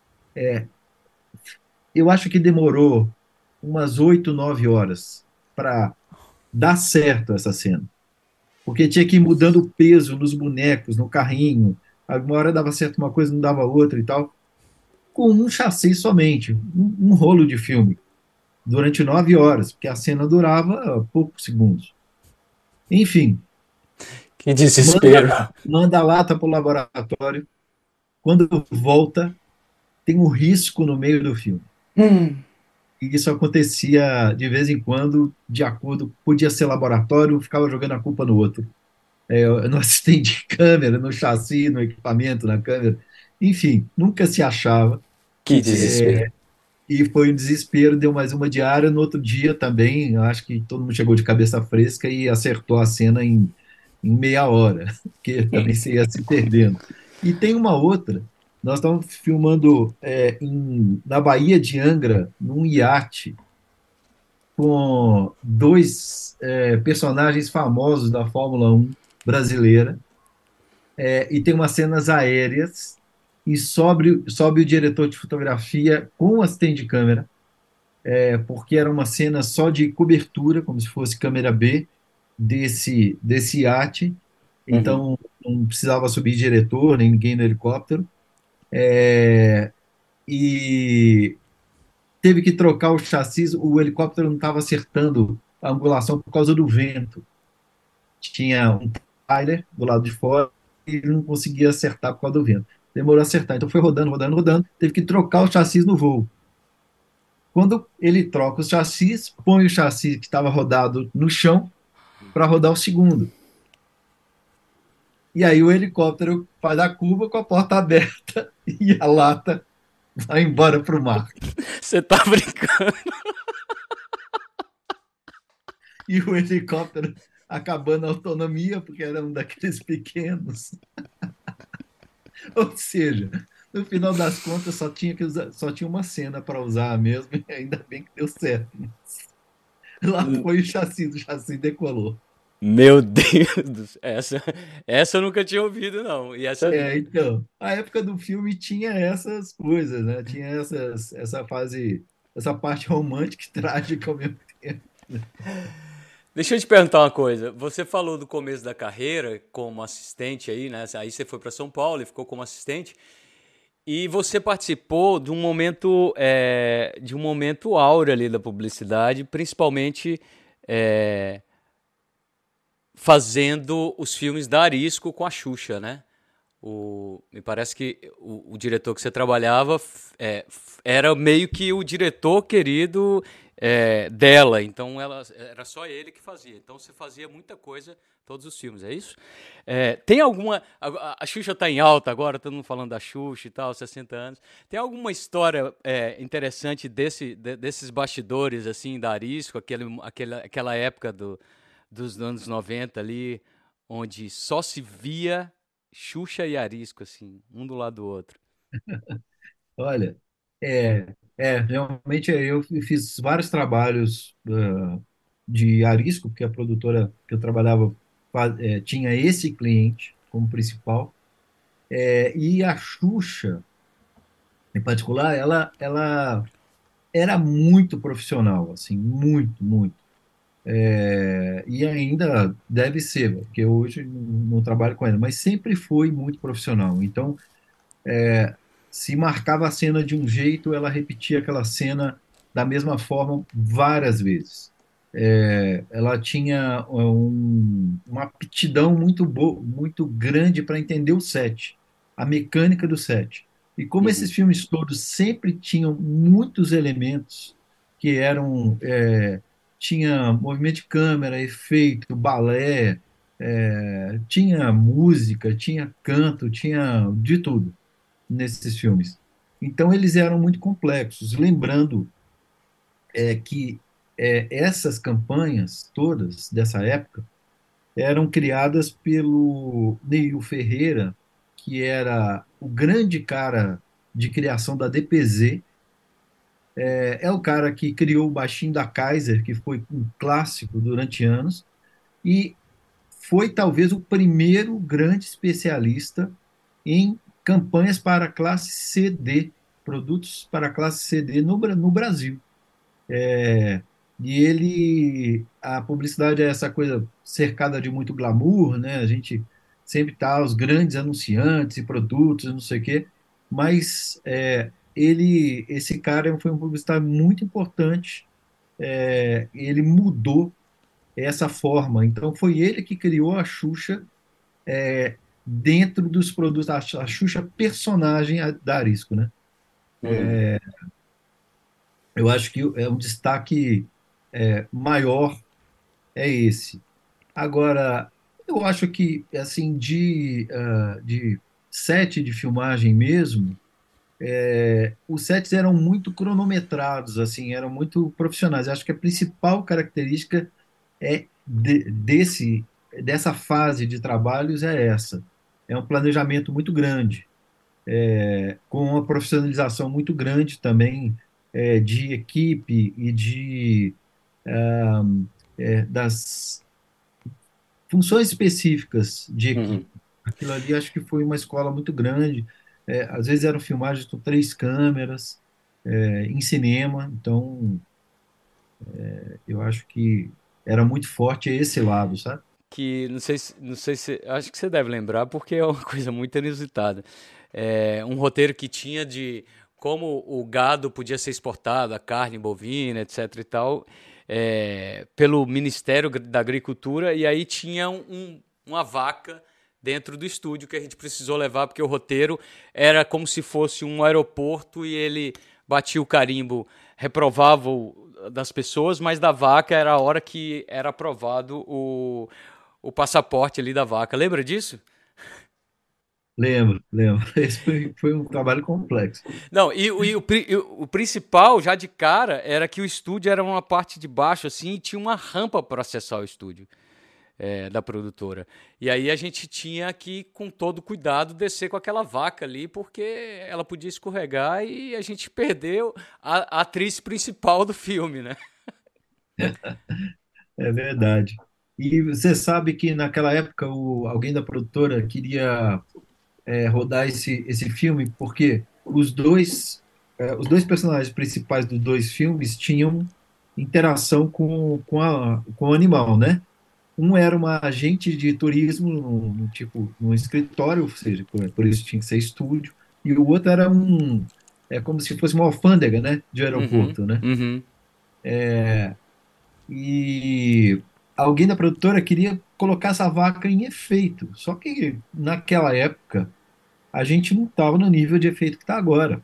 [SPEAKER 3] Eu acho que demorou umas oito, nove horas para dar certo essa cena, porque tinha que ir mudando o peso nos bonecos, no carrinho. Alguma hora dava certo uma coisa, não dava outra e tal. com um chassi somente, um, um rolo de filme, durante nove horas, porque a cena durava poucos segundos. Enfim,
[SPEAKER 2] Que
[SPEAKER 3] manda,
[SPEAKER 2] desespero.
[SPEAKER 3] manda a lata para o laboratório. Quando volta, tem um risco no meio do filme.
[SPEAKER 2] Hum.
[SPEAKER 3] E isso acontecia de vez em quando, de acordo, podia ser laboratório, ficava jogando a culpa no outro. É, no assistente de câmera, no chassi, no equipamento, na câmera. Enfim, nunca se achava.
[SPEAKER 2] Que desespero.
[SPEAKER 3] E foi um desespero, deu mais uma diária. No outro dia também, eu acho que todo mundo chegou de cabeça fresca e acertou a cena em, em meia hora, porque também você ia se perdendo. E tem uma outra, nós estávamos filmando é, em, na Baía de Angra, num iate, com dois é, personagens famosos da Fórmula Um brasileira, é, e tem umas cenas aéreas, e sobe, sobe o diretor de fotografia com o assistente de câmera, é, porque era uma cena só de cobertura, como se fosse câmera B desse, desse iate,
[SPEAKER 2] Uhum.
[SPEAKER 3] então não precisava subir diretor, nem ninguém no helicóptero, é, e teve que trocar o chassi, o helicóptero não estava acertando a angulação por causa do vento. Tinha um trailer do lado de fora e ele não conseguia acertar por causa do vento. Demorou a acertar, então foi rodando, rodando, rodando, teve que trocar o chassi no voo. Quando ele troca os chassis, põe o chassi que estava rodado no chão para rodar o segundo. E aí o helicóptero faz a curva com a porta aberta e a lata vai embora para o mar.
[SPEAKER 2] Você tá brincando?
[SPEAKER 3] E o helicóptero acabando a autonomia, porque era um daqueles pequenos. Ou seja, no final das contas só tinha, que usar, só tinha uma cena para usar mesmo, e ainda bem que deu certo. Lá foi o chassi, o chassi decolou.
[SPEAKER 2] Meu Deus do céu. Essa, essa eu nunca tinha ouvido, não. E essa.
[SPEAKER 3] É, então, a época do filme tinha essas coisas, né? Tinha essas, essa fase, essa parte romântica e trágica ao mesmo tempo.
[SPEAKER 2] Deixa eu te perguntar uma coisa. Você falou do começo da carreira como assistente aí, né? Aí você foi para São Paulo e ficou como assistente. E você participou de um momento, é, de um momento áureo ali da publicidade, principalmente é, fazendo os filmes da Arisco com a Xuxa, né? O, me parece que o, o diretor que você trabalhava é, era meio que o diretor querido é, dela, então ela, era só ele que fazia. Então você fazia muita coisa, todos os filmes, é isso? É, tem alguma. A, a Xuxa está em alta agora, todo mundo falando da Xuxa e tal, sessenta anos. Tem alguma história é, interessante desse, de, desses bastidores assim, da Arisco, aquele, aquele, aquela época do, dos anos noventa ali, onde só se via Xuxa e Arisco, assim, um do lado do outro.
[SPEAKER 3] Olha, é, é realmente eu fiz vários trabalhos uh, de Arisco, porque a produtora que eu trabalhava fa- é, tinha esse cliente como principal, é, e a Xuxa, em particular, ela, ela era muito profissional, assim, muito, muito. É, e ainda deve ser, porque hoje não, não trabalho com ela, mas sempre foi muito profissional. Então, se marcava a cena de um jeito, ela repetia aquela cena da mesma forma várias vezes. É, ela tinha um, uma aptidão muito boa, muito grande para entender o set, a mecânica do set. E como
[SPEAKER 2] Uhum.
[SPEAKER 3] esses filmes todos sempre tinham muitos elementos que eram é, tinha movimento de câmera, efeito, balé, é, tinha música, tinha canto, tinha de tudo nesses filmes. Então, eles eram muito complexos. Lembrando é, que é, essas campanhas todas dessa época eram criadas pelo Neil Ferreira, que era o grande cara de criação da D P Z. É, é o cara que criou o baixinho da Kaiser, que foi um clássico durante anos, e foi talvez o primeiro grande especialista em campanhas para a classe C D, produtos para a classe C D no, no Brasil. É, e ele, a publicidade é essa coisa cercada de muito glamour, né? A gente sempre tá os grandes anunciantes e produtos, não sei o quê, mas é, ele, esse cara foi um publicitário muito importante. É, ele mudou essa forma. Então, foi ele que criou a Xuxa é, dentro dos produtos, a, a Xuxa personagem a- da Arisco, né?
[SPEAKER 2] Uhum.
[SPEAKER 3] Eu acho que é um destaque é, maior é esse. Agora, eu acho que, assim, de, ah, de set de filmagem mesmo, é, os sets eram muito cronometrados, assim, eram muito profissionais. Eu acho que a principal característica é de- desse, dessa fase de trabalhos é essa. É um planejamento muito grande, é, com uma profissionalização muito grande também, é, de equipe e de, ah, é, das funções específicas de
[SPEAKER 2] Uhum.
[SPEAKER 3] equipe. Aquilo ali acho que foi uma escola muito grande. É, às vezes eram filmagens com três câmeras, é, em cinema, então eu acho que era muito forte esse lado, sabe?
[SPEAKER 2] Que não sei se, não sei se, acho que você deve lembrar porque é uma coisa muito inusitada. É um roteiro que tinha de como o gado podia ser exportado, a carne bovina, etc e tal, é, pelo Ministério da Agricultura, e aí tinha um, um- uma vaca dentro do estúdio que a gente precisou levar porque o roteiro era como se fosse um aeroporto e ele batia o carimbo reprovável das pessoas, mas da vaca era a hora que era aprovado o o passaporte ali da vaca. Lembra disso?
[SPEAKER 3] Lembro, lembro. Esse foi, foi um trabalho complexo.
[SPEAKER 2] Não, e, o- e o, pri- e o- o principal, já de cara, era que o estúdio era uma parte de baixo, assim, e tinha uma rampa para acessar o estúdio é, da produtora. E aí a gente tinha que, com todo cuidado, descer com aquela vaca ali, porque ela podia escorregar e a gente perdeu a, a atriz principal do filme, né?
[SPEAKER 3] É verdade. E você sabe que naquela época o, alguém da produtora queria é, rodar esse, esse filme porque os dois, é, os dois personagens principais dos dois filmes tinham interação com, com, a, com o animal, né? Um era uma agente de turismo, no, no tipo, num escritório, ou seja, por, por isso tinha que ser estúdio, e o outro era um, é como se fosse uma alfândega, né, de
[SPEAKER 2] Uhum,
[SPEAKER 3] aeroporto, né?
[SPEAKER 2] uhum.
[SPEAKER 3] E alguém da produtora queria colocar essa vaca em efeito, só que naquela época a gente não estava no nível de efeito que está agora.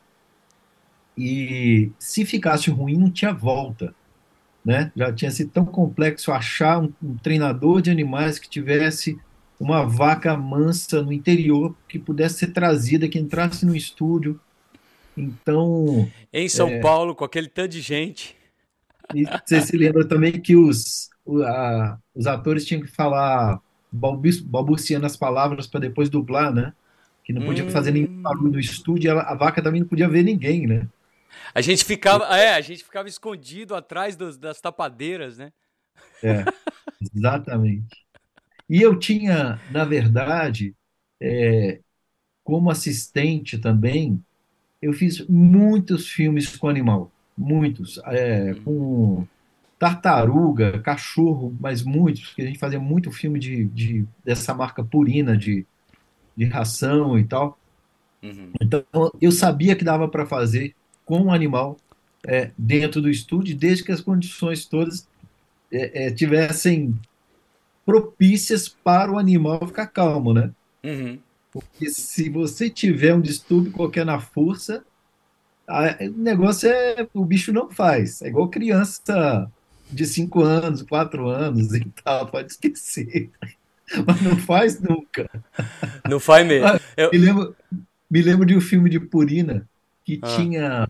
[SPEAKER 3] E se ficasse ruim, não tinha volta, né? Já tinha sido tão complexo achar um, um treinador de animais que tivesse uma vaca mansa no interior que pudesse ser trazida, que entrasse no estúdio. Então,
[SPEAKER 2] Em São Paulo, com aquele tanto de gente.
[SPEAKER 3] e você se lembra também que os, o- a- os atores tinham que falar balbus- balbuciando as palavras para depois dublar, né? Que não podia fazer nenhum barulho no
[SPEAKER 2] Hum.
[SPEAKER 3] estúdio, e ela- a vaca também não podia ver ninguém, né?
[SPEAKER 2] A gente ficava, é, a gente ficava escondido atrás dos- das tapadeiras, né?
[SPEAKER 3] É, exatamente. E eu tinha, na verdade, é, como assistente também, eu fiz muitos filmes com animal, muitos, é, com tartaruga, cachorro, mas muitos, porque a gente fazia muito filme de, de- dessa marca Purina, de, de ração e tal.
[SPEAKER 2] Uhum.
[SPEAKER 3] Então, eu sabia que dava para fazer com o animal é, dentro do estúdio, desde que as condições todas é, é, tivessem propícias para o animal ficar calmo, né?
[SPEAKER 2] Uhum.
[SPEAKER 3] Porque se você tiver um distúrbio qualquer na força, a- o negócio é, o bicho não faz. É igual criança de cinco anos, quatro anos e tal, pode esquecer. Mas não faz nunca.
[SPEAKER 2] Não faz mesmo.
[SPEAKER 3] Ah,
[SPEAKER 2] Eu,
[SPEAKER 3] Me lembro, me lembro de um filme de Purina que
[SPEAKER 2] ah,
[SPEAKER 3] tinha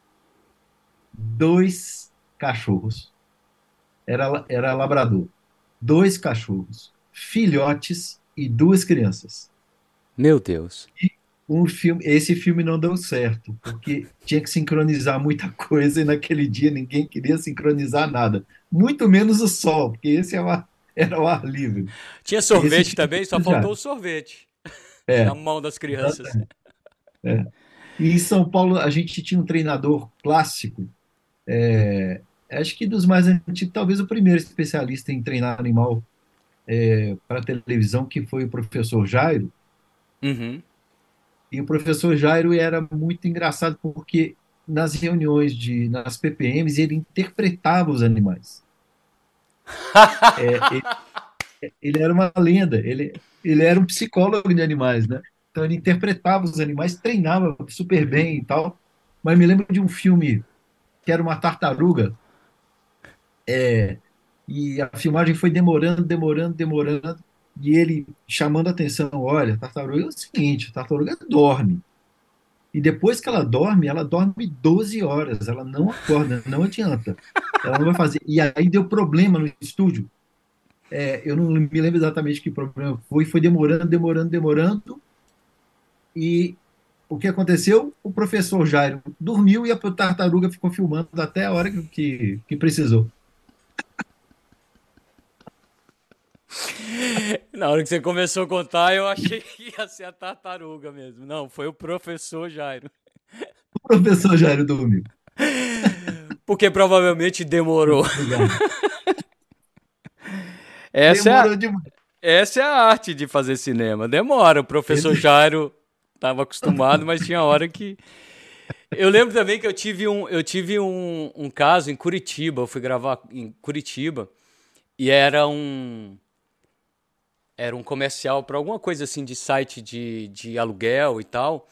[SPEAKER 3] dois cachorros. Era, era labrador. Dois cachorros, filhotes e duas crianças.
[SPEAKER 2] meu Deus.
[SPEAKER 3] Um filme, esse filme não deu certo, porque tinha que sincronizar muita coisa e naquele dia ninguém queria sincronizar nada. Muito menos o sol, porque esse é o ar- era o ar livre.
[SPEAKER 2] Tinha
[SPEAKER 3] Esse
[SPEAKER 2] sorvete
[SPEAKER 3] tinha
[SPEAKER 2] também, só
[SPEAKER 3] que já.
[SPEAKER 2] faltou o sorvete na
[SPEAKER 3] É,
[SPEAKER 2] mão das crianças.
[SPEAKER 3] exatamente. É. E em São Paulo a gente tinha um treinador clássico, é, acho que dos mais antigos, talvez o primeiro especialista em treinar animal para televisão, que foi o professor Jairo.
[SPEAKER 2] Uhum.
[SPEAKER 3] E o professor Jairo era muito engraçado porque nas reuniões de, nas P P Ms, ele interpretava os animais. É, ele, ele era uma lenda, ele, ele era um psicólogo de animais, né? Então ele interpretava os animais, treinava super bem e tal. Mas me lembro de um filme que era uma tartaruga, e a filmagem foi demorando, demorando, demorando, e ele chamando a atenção, olha, a tartaruga é o seguinte, a tartaruga dorme. E depois que ela dorme, ela dorme doze horas, ela não acorda, não adianta. Ela não vai fazer. E aí deu problema no estúdio. É, eu não me lembro exatamente que problema foi, foi demorando, demorando, demorando. E o que aconteceu? O professor Jairo dormiu e a tartaruga ficou filmando até a hora que, que precisou.
[SPEAKER 2] Na hora que você começou a contar, eu achei que ia ser a tartaruga mesmo. Não, foi o professor Jairo.
[SPEAKER 3] O professor Jairo dormiu.
[SPEAKER 2] Porque provavelmente demorou.
[SPEAKER 3] Obrigado.
[SPEAKER 2] Essa é, a,
[SPEAKER 3] Demorou demais.
[SPEAKER 2] essa é a arte de fazer cinema. Demora. O professor
[SPEAKER 3] Ele-
[SPEAKER 2] Jairo estava acostumado, mas tinha hora que. Eu lembro também que eu tive um, eu tive um, um caso em Curitiba. Eu fui gravar em Curitiba e era um. Era um comercial para alguma coisa assim de site de, de aluguel e tal.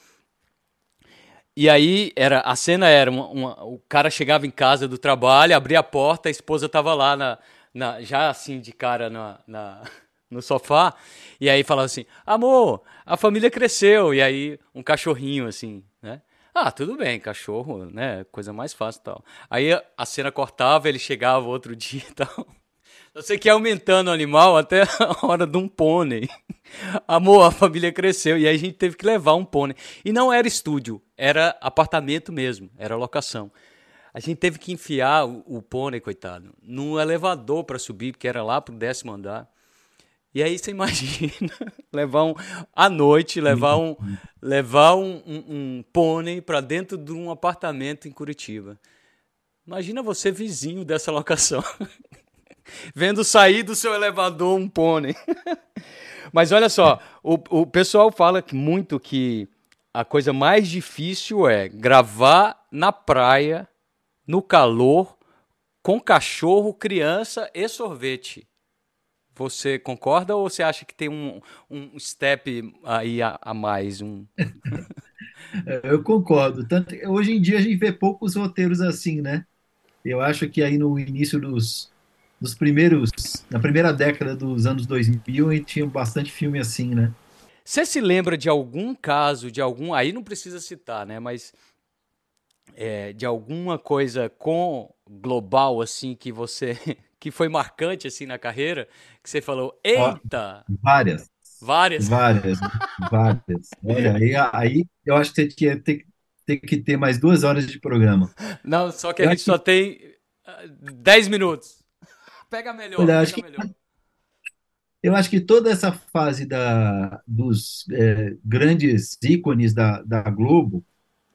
[SPEAKER 2] E aí era, a cena era uma, uma- o cara chegava em casa do trabalho, abria a porta, a esposa tava lá na, na- já assim de cara na, na- no sofá, e aí falava assim: amor, a família cresceu. E aí um cachorrinho assim, né? Ah, tudo bem, cachorro, né? Coisa mais fácil e tal. Aí a a cena cortava, ele chegava outro dia e tal. Você quer aumentando o animal até a hora de um pônei. Amor, a família cresceu e aí a gente teve que levar um pônei. E não era estúdio, era apartamento mesmo, era locação. A gente teve que enfiar o, o pônei, coitado, num elevador para subir, porque era lá pro décimo andar. E aí você imagina levar um à noite, levar um levar um, um, um pônei para dentro de um apartamento em Curitiba. Imagina você vizinho dessa locação, vendo sair do seu elevador um pônei. Mas olha só, o, o pessoal fala que muito que a coisa mais difícil é gravar na praia, no calor, com cachorro, criança e sorvete. Você concorda ou você acha que tem um, um step aí a, a mais? Um...
[SPEAKER 3] Eu concordo. Tanto, hoje em dia a gente vê poucos roteiros assim, né? Eu acho que aí no início dos, dos primeiros, na primeira década dos anos dois mil, a gente tinha bastante filme assim, né?
[SPEAKER 2] Você se lembra de algum caso, de algum. Aí não precisa citar, né? Mas é, de alguma coisa com global, assim, que você. Que foi marcante, assim, na carreira, que você falou:
[SPEAKER 3] Ó,
[SPEAKER 2] eita!
[SPEAKER 3] várias,
[SPEAKER 2] Várias.
[SPEAKER 3] várias, várias. Olha, aí, aí eu acho que você tinha ter, ter que ter mais duas horas de programa.
[SPEAKER 2] Não, só que a
[SPEAKER 3] Eu
[SPEAKER 2] gente
[SPEAKER 3] acho
[SPEAKER 2] só
[SPEAKER 3] que,
[SPEAKER 2] tem ah, dez minutos. Pega melhor,
[SPEAKER 3] olha, acho
[SPEAKER 2] pega
[SPEAKER 3] que,
[SPEAKER 2] melhor.
[SPEAKER 3] eu acho que toda essa fase da, dos é, grandes ícones da, da Globo,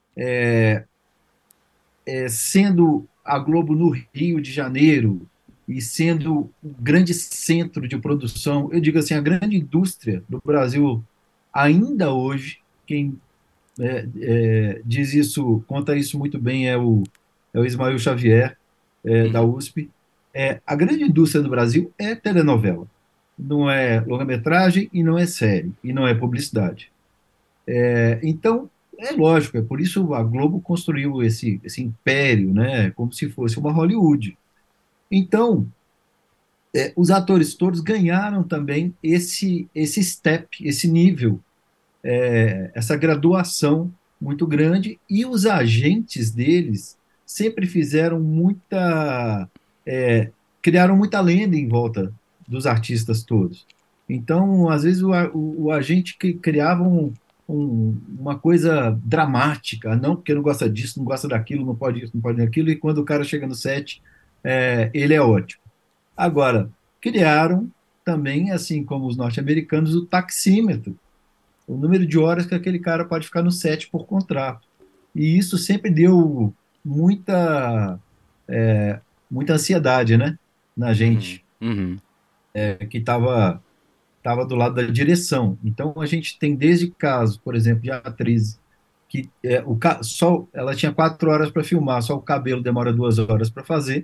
[SPEAKER 3] é, sendo a Globo no Rio de Janeiro e sendo o grande centro de produção, eu digo assim, a grande indústria do Brasil ainda hoje, quem é, é, diz isso, conta isso muito bem é o, é o Ismael Xavier, é, da
[SPEAKER 2] Uhum.
[SPEAKER 3] U S P. É, a grande indústria do Brasil é telenovela, não é longa-metragem e não é série, e não é publicidade. É, então, é lógico, é por isso a Globo construiu esse, esse império, né, como se fosse uma Hollywood. Então, é, os atores todos ganharam também esse, esse step, esse nível, é, essa graduação muito grande, e os agentes deles sempre fizeram muita, é, criaram muita lenda em volta dos artistas todos. Então, às vezes, o, a- o, o agente que criava um, um- uma coisa dramática, não porque não gosta disso, não gosta daquilo, não pode isso, não pode aquilo, e quando o cara chega no set, é, ele é ótimo. Agora, criaram também, assim como os norte-americanos, o taxímetro, o número de horas que aquele cara pode ficar no set por contrato. E isso sempre deu muita, muita ansiedade, né, na
[SPEAKER 2] Uhum.
[SPEAKER 3] gente
[SPEAKER 2] Uhum.
[SPEAKER 3] é, que estava. estava do lado da direção. Então a gente tem desde casos, por exemplo, de atriz que é, o ca- só ela tinha quatro horas para filmar, só o cabelo demora duas horas para fazer.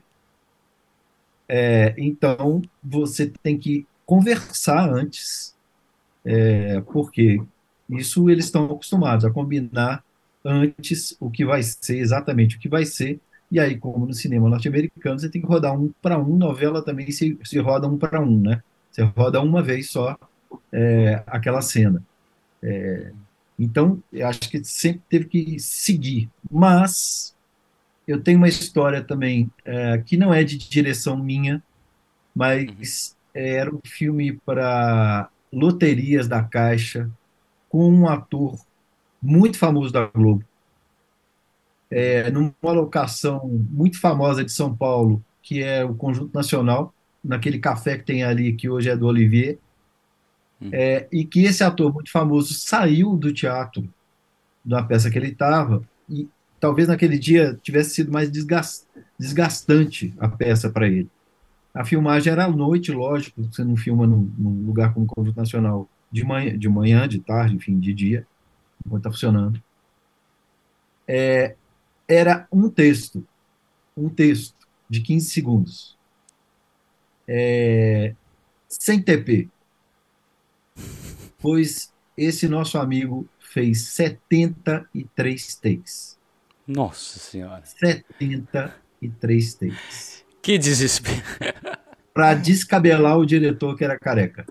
[SPEAKER 3] É, então você tem que conversar antes, é, porque isso eles estão acostumados a combinar antes o que vai ser, exatamente o que vai ser. E aí, como no cinema norte-americano, você tem que rodar um para um, novela também se, se roda um para um, né? Você roda uma vez só é, aquela cena. Então, eu acho que sempre teve que seguir. Mas eu tenho uma história também é, que não é de direção minha,
[SPEAKER 2] Uhum.
[SPEAKER 3] mas era um filme para loterias da Caixa com um ator muito famoso da Globo,
[SPEAKER 2] Uhum.
[SPEAKER 3] é, numa locação muito famosa de São Paulo, que é o Conjunto Nacional, naquele café que tem ali, que hoje é do Olivier,
[SPEAKER 2] Uhum.
[SPEAKER 3] é, e que esse ator muito famoso saiu do teatro da peça que ele estava, e talvez naquele dia tivesse sido mais desgas- desgastante a peça para ele. A filmagem era à noite, lógico, você não filma num, num lugar como o Conjunto Nacional de manhã, de manhã, de tarde, enfim, de dia, enquanto está funcionando. Era um texto, um texto de quinze segundos, sem T P, pois esse nosso amigo fez setenta e três takes.
[SPEAKER 2] Nossa Senhora.
[SPEAKER 3] Setenta e três takes.
[SPEAKER 2] Que desespero.
[SPEAKER 3] Para descabelar o diretor que era careca.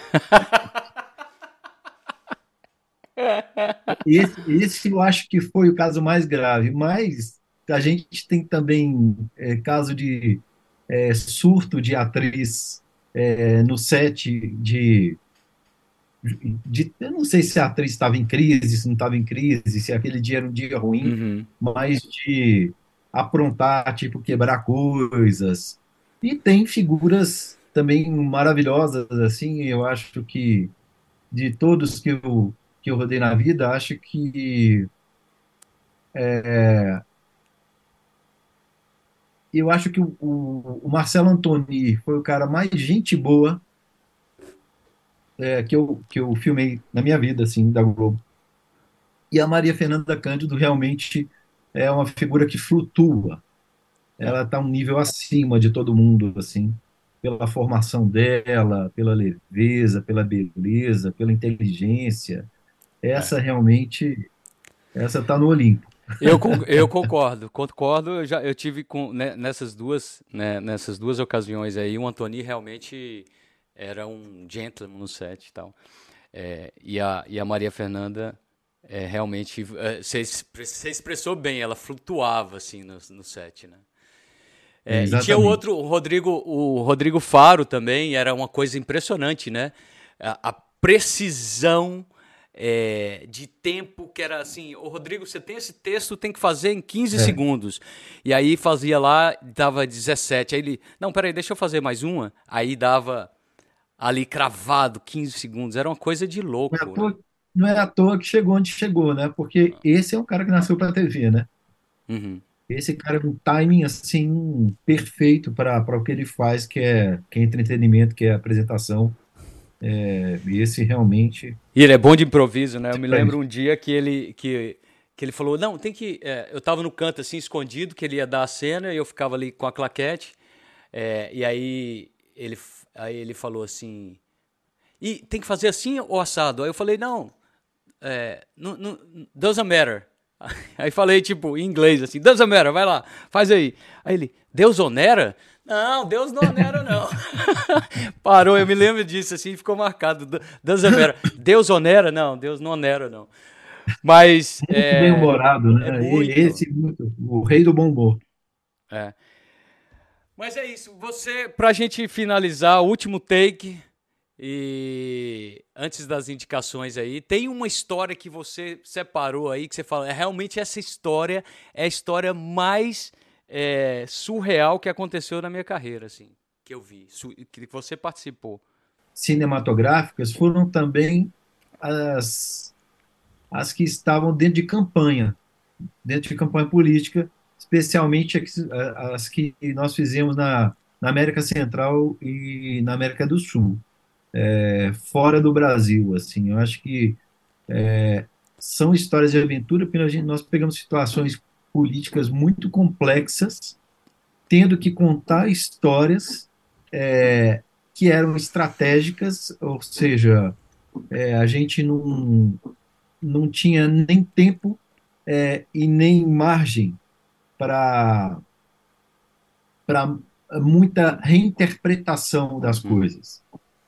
[SPEAKER 3] Esse, esse eu acho que foi o caso mais grave, mas a gente tem também é, caso de é, surto de atriz é, no set de, de. Eu não sei se a atriz estava em crise, se não estava em crise, se aquele dia era um dia ruim,
[SPEAKER 2] Uhum.
[SPEAKER 3] mas de aprontar, tipo, quebrar coisas. E tem figuras também maravilhosas, assim, eu acho que de todos que eu, que eu rodei na vida, acho que eu acho que o, o, o Marcelo Antoni foi o cara mais gente boa é, que eu, que eu filmei na minha vida, assim, da Globo. E a Maria Fernanda Cândido realmente é uma figura que flutua. Ela está um nível acima de todo mundo, assim, pela formação dela, pela leveza, pela beleza, pela inteligência.
[SPEAKER 2] É.
[SPEAKER 3] Essa realmente, essa está no Olimpo.
[SPEAKER 2] Eu, con- eu concordo, concordo. Eu já eu tive com né, nessas duas, né, nessas duas ocasiões aí, o Antoni realmente era um gentleman no set e tal. É, e a e a Maria Fernanda é, realmente é, você expre- você expressou bem, ela flutuava assim no, no set, né? É, e tinha o
[SPEAKER 3] Exatamente.
[SPEAKER 2] outro, o Rodrigo, o Rodrigo Faro também, era uma coisa impressionante, né? A, a precisão é, de tempo que era assim, ô Rodrigo, você tem esse texto, tem que fazer em quinze
[SPEAKER 3] É.
[SPEAKER 2] segundos. E aí fazia lá, dava dezessete. Aí ele, não, peraí, deixa eu fazer mais uma. Aí dava ali cravado quinze segundos. Era uma coisa de
[SPEAKER 3] Não é à
[SPEAKER 2] louco, né?
[SPEAKER 3] toa, não é à toa que chegou onde chegou, né? Porque esse é um cara que nasceu para a T V, né?
[SPEAKER 2] Uhum.
[SPEAKER 3] Esse cara é um timing assim perfeito para para o que ele faz, que é, que é entretenimento, que é apresentação. É, e esse realmente
[SPEAKER 2] E ele é bom de improviso, né? Eu me
[SPEAKER 3] para
[SPEAKER 2] lembro
[SPEAKER 3] isso.
[SPEAKER 2] um dia que ele, que, que ele falou, não, tem que... é, eu tava no canto assim, escondido, que ele ia dar a cena, e eu ficava ali com a claquete. É, e aí ele, aí ele falou assim, e tem que fazer assim ou assado? Aí eu falei, não, é, não, não doesn't matter. Aí falei, tipo, em inglês, assim, doesn't matter, vai lá, faz aí. Aí ele, Deus onera? Não, Deus não onera, não. Parou, eu me lembro disso, assim, ficou marcado. Doesn't matter. Deus onera? Não, Deus não onera, não. Mas
[SPEAKER 3] Muito bem
[SPEAKER 2] é,
[SPEAKER 3] humorado,
[SPEAKER 2] é
[SPEAKER 3] né? E
[SPEAKER 2] muito.
[SPEAKER 3] esse muito, o rei do bom humor.
[SPEAKER 2] É. Mas é isso. Você, pra gente finalizar, o último take. E antes das indicações aí, tem uma história que você separou aí, que você fala, é realmente essa história é a história mais é, surreal que aconteceu na minha carreira, assim, que eu vi, su- que você participou.
[SPEAKER 3] Cinematográficas foram também as, as que estavam dentro de campanha, dentro de campanha política, especialmente as, as que nós fizemos na, na América Central e na América do Sul. é, fora do Brasil, assim. Eu acho que são histórias de aventura, porque a gente- nós pegamos situações políticas muito complexas, tendo que contar histórias é, que eram estratégicas, ou seja, é, a gente não, não tinha nem tempo é, e nem margem para para muita reinterpretação das
[SPEAKER 2] Uhum.
[SPEAKER 3] coisas.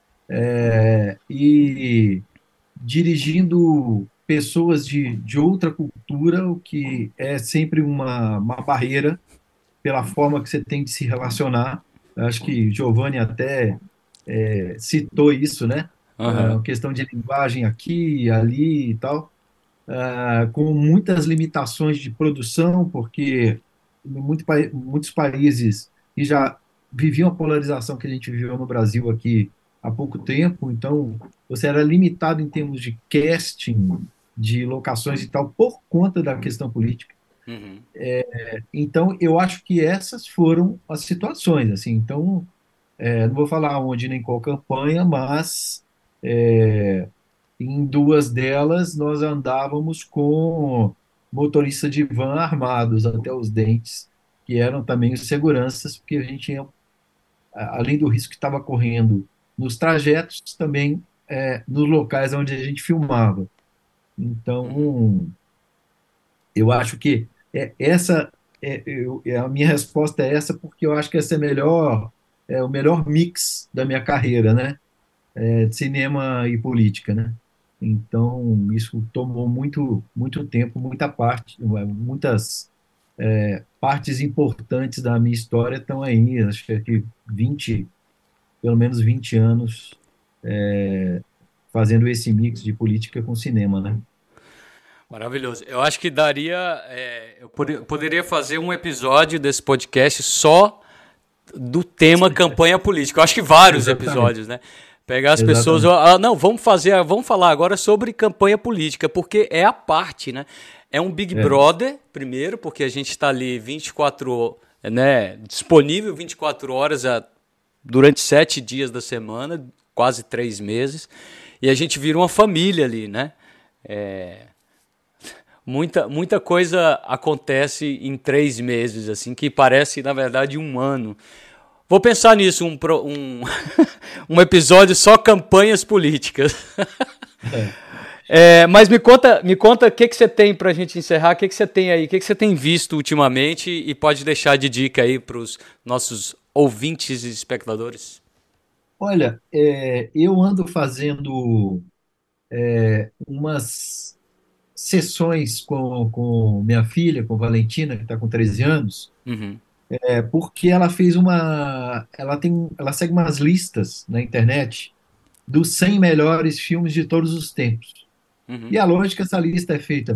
[SPEAKER 3] É, e dirigindo pessoas de, de outra cultura, o que é sempre uma, uma barreira pela forma que você tem de se relacionar. Acho que Giovanni até é, citou isso, né?
[SPEAKER 2] Aham.
[SPEAKER 3] A questão de linguagem aqui, ali e tal, ah, com muitas limitações de produção, porque em muito, pa- muitos países que já viviam a polarização que a gente viveu no Brasil aqui há pouco tempo, então você era limitado em termos de casting, de locações e tal, por conta da questão política.
[SPEAKER 2] Uhum.
[SPEAKER 3] Então, eu acho que essas foram as situações, assim. Então, é, não vou falar onde nem qual campanha, mas é, em duas delas nós andávamos com motorista de van armados até os dentes, que eram também os seguranças, porque a gente tinha, a- além do risco que estava correndo nos trajetos, também é, nos locais onde a gente filmava.
[SPEAKER 2] Uhum.
[SPEAKER 3] Então, eu acho que é, essa é, eu- é, a minha resposta é essa porque eu acho que essa é melhor é o melhor mix da minha carreira, né? É, de cinema e política, né? Então isso tomou muito muito tempo, muita parte, muitas é, partes importantes da minha história estão aí. Acho que aqui vinte, pelo menos vinte anos fazendo esse mix de política com cinema, né?
[SPEAKER 2] Maravilhoso. Eu acho que daria. É, eu pod- poderia fazer um episódio desse podcast só do tema campanha política. Eu acho que vários
[SPEAKER 3] Exatamente,
[SPEAKER 2] episódios, né? Pegar as pessoas.
[SPEAKER 3] exatamente.
[SPEAKER 2] Ah, não, vamos fazer. Vamos falar agora sobre campanha política, porque é a parte, né? É um Big
[SPEAKER 3] É,
[SPEAKER 2] Brother, primeiro, porque a gente está ali vinte e quatro, né? Disponível vinte e quatro horas a, durante sete dias da semana, quase três meses. E a gente vira uma família ali, né? É, Muita, muita coisa acontece em três meses, assim, que parece, na verdade, um ano. Vou pensar nisso, um, pro- um, um episódio só campanhas políticas.
[SPEAKER 3] é.
[SPEAKER 2] É, mas me conta, me conta o que, que você tem para a gente encerrar, o que, que você tem aí, o que, que você tem visto ultimamente e pode deixar de dica aí para os nossos ouvintes e espectadores.
[SPEAKER 3] Olha, é, eu ando fazendo umas sessões com, com minha filha, com Valentina, que está com treze anos,
[SPEAKER 2] Uhum,
[SPEAKER 3] é porque ela fez uma. Ela tem, ela segue umas listas na internet dos cem melhores filmes de todos os tempos. E
[SPEAKER 2] uhum,
[SPEAKER 3] a lógica, essa lista é feita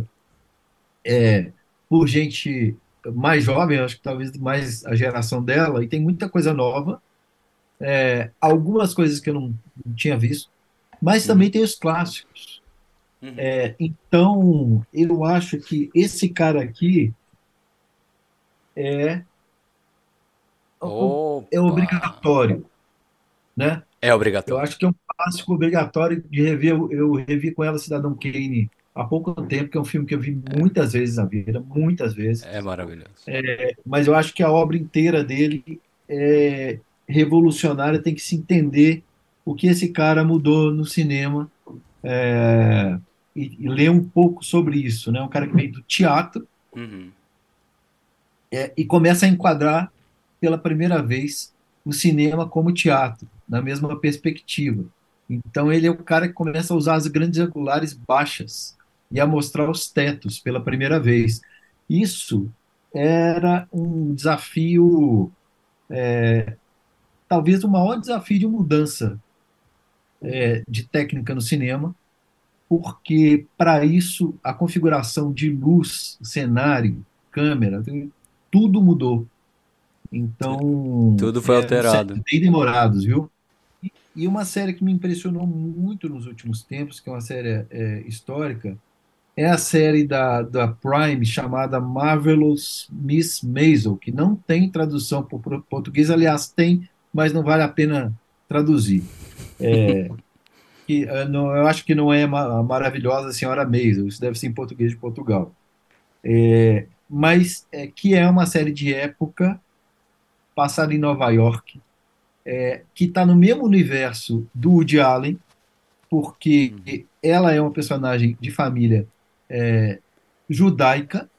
[SPEAKER 3] por gente mais jovem, acho que talvez mais a geração dela, e tem muita coisa nova, é, algumas coisas que eu não, não tinha visto, mas
[SPEAKER 2] uhum,
[SPEAKER 3] também tem os clássicos.
[SPEAKER 2] uhum.
[SPEAKER 3] Então, eu acho que esse cara aqui é, é
[SPEAKER 2] Opa!
[SPEAKER 3] obrigatório, né?
[SPEAKER 2] É
[SPEAKER 3] Eu
[SPEAKER 2] obrigatório.
[SPEAKER 3] acho que é um clássico obrigatório de rever. Eu, eu revi com ela Cidadão Kane há pouco tempo, que é um filme que eu vi muitas vezes na vida, muitas vezes.
[SPEAKER 2] É maravilhoso.
[SPEAKER 3] Mas eu acho que a obra inteira dele é revolucionária, tem que se entender o que esse cara mudou no cinema é, e, e ler um pouco sobre isso, né? Um cara que veio do teatro
[SPEAKER 2] Uhum.
[SPEAKER 3] é, e começa a enquadrar pela primeira vez o cinema como teatro, na mesma perspectiva. Então ele é o cara que começa a usar as grandes angulares baixas e a mostrar os tetos pela primeira vez. Isso era um desafio, talvez o maior desafio de mudança é, de técnica no cinema, porque para isso a configuração de luz, cenário, câmera, tudo mudou. Então,
[SPEAKER 2] Tudo foi
[SPEAKER 3] é um séries
[SPEAKER 2] alterado.
[SPEAKER 3] bem demorados, viu? E, e uma série que me impressionou muito nos últimos tempos, que é uma série é, histórica, é a série da, da Prime chamada Marvelous Miss Maisel, que não tem tradução para o português, aliás, tem, mas não vale a pena traduzir. Que, eh, não, eu acho que não é ma- a Maravilhosa Senhora Maisel, isso deve ser em português de Portugal. É, mas é, que é uma série de época passada em Nova York, é, que está no mesmo universo do Woody Allen, porque
[SPEAKER 2] Uhum.
[SPEAKER 3] ela é uma personagem de família é, judaica,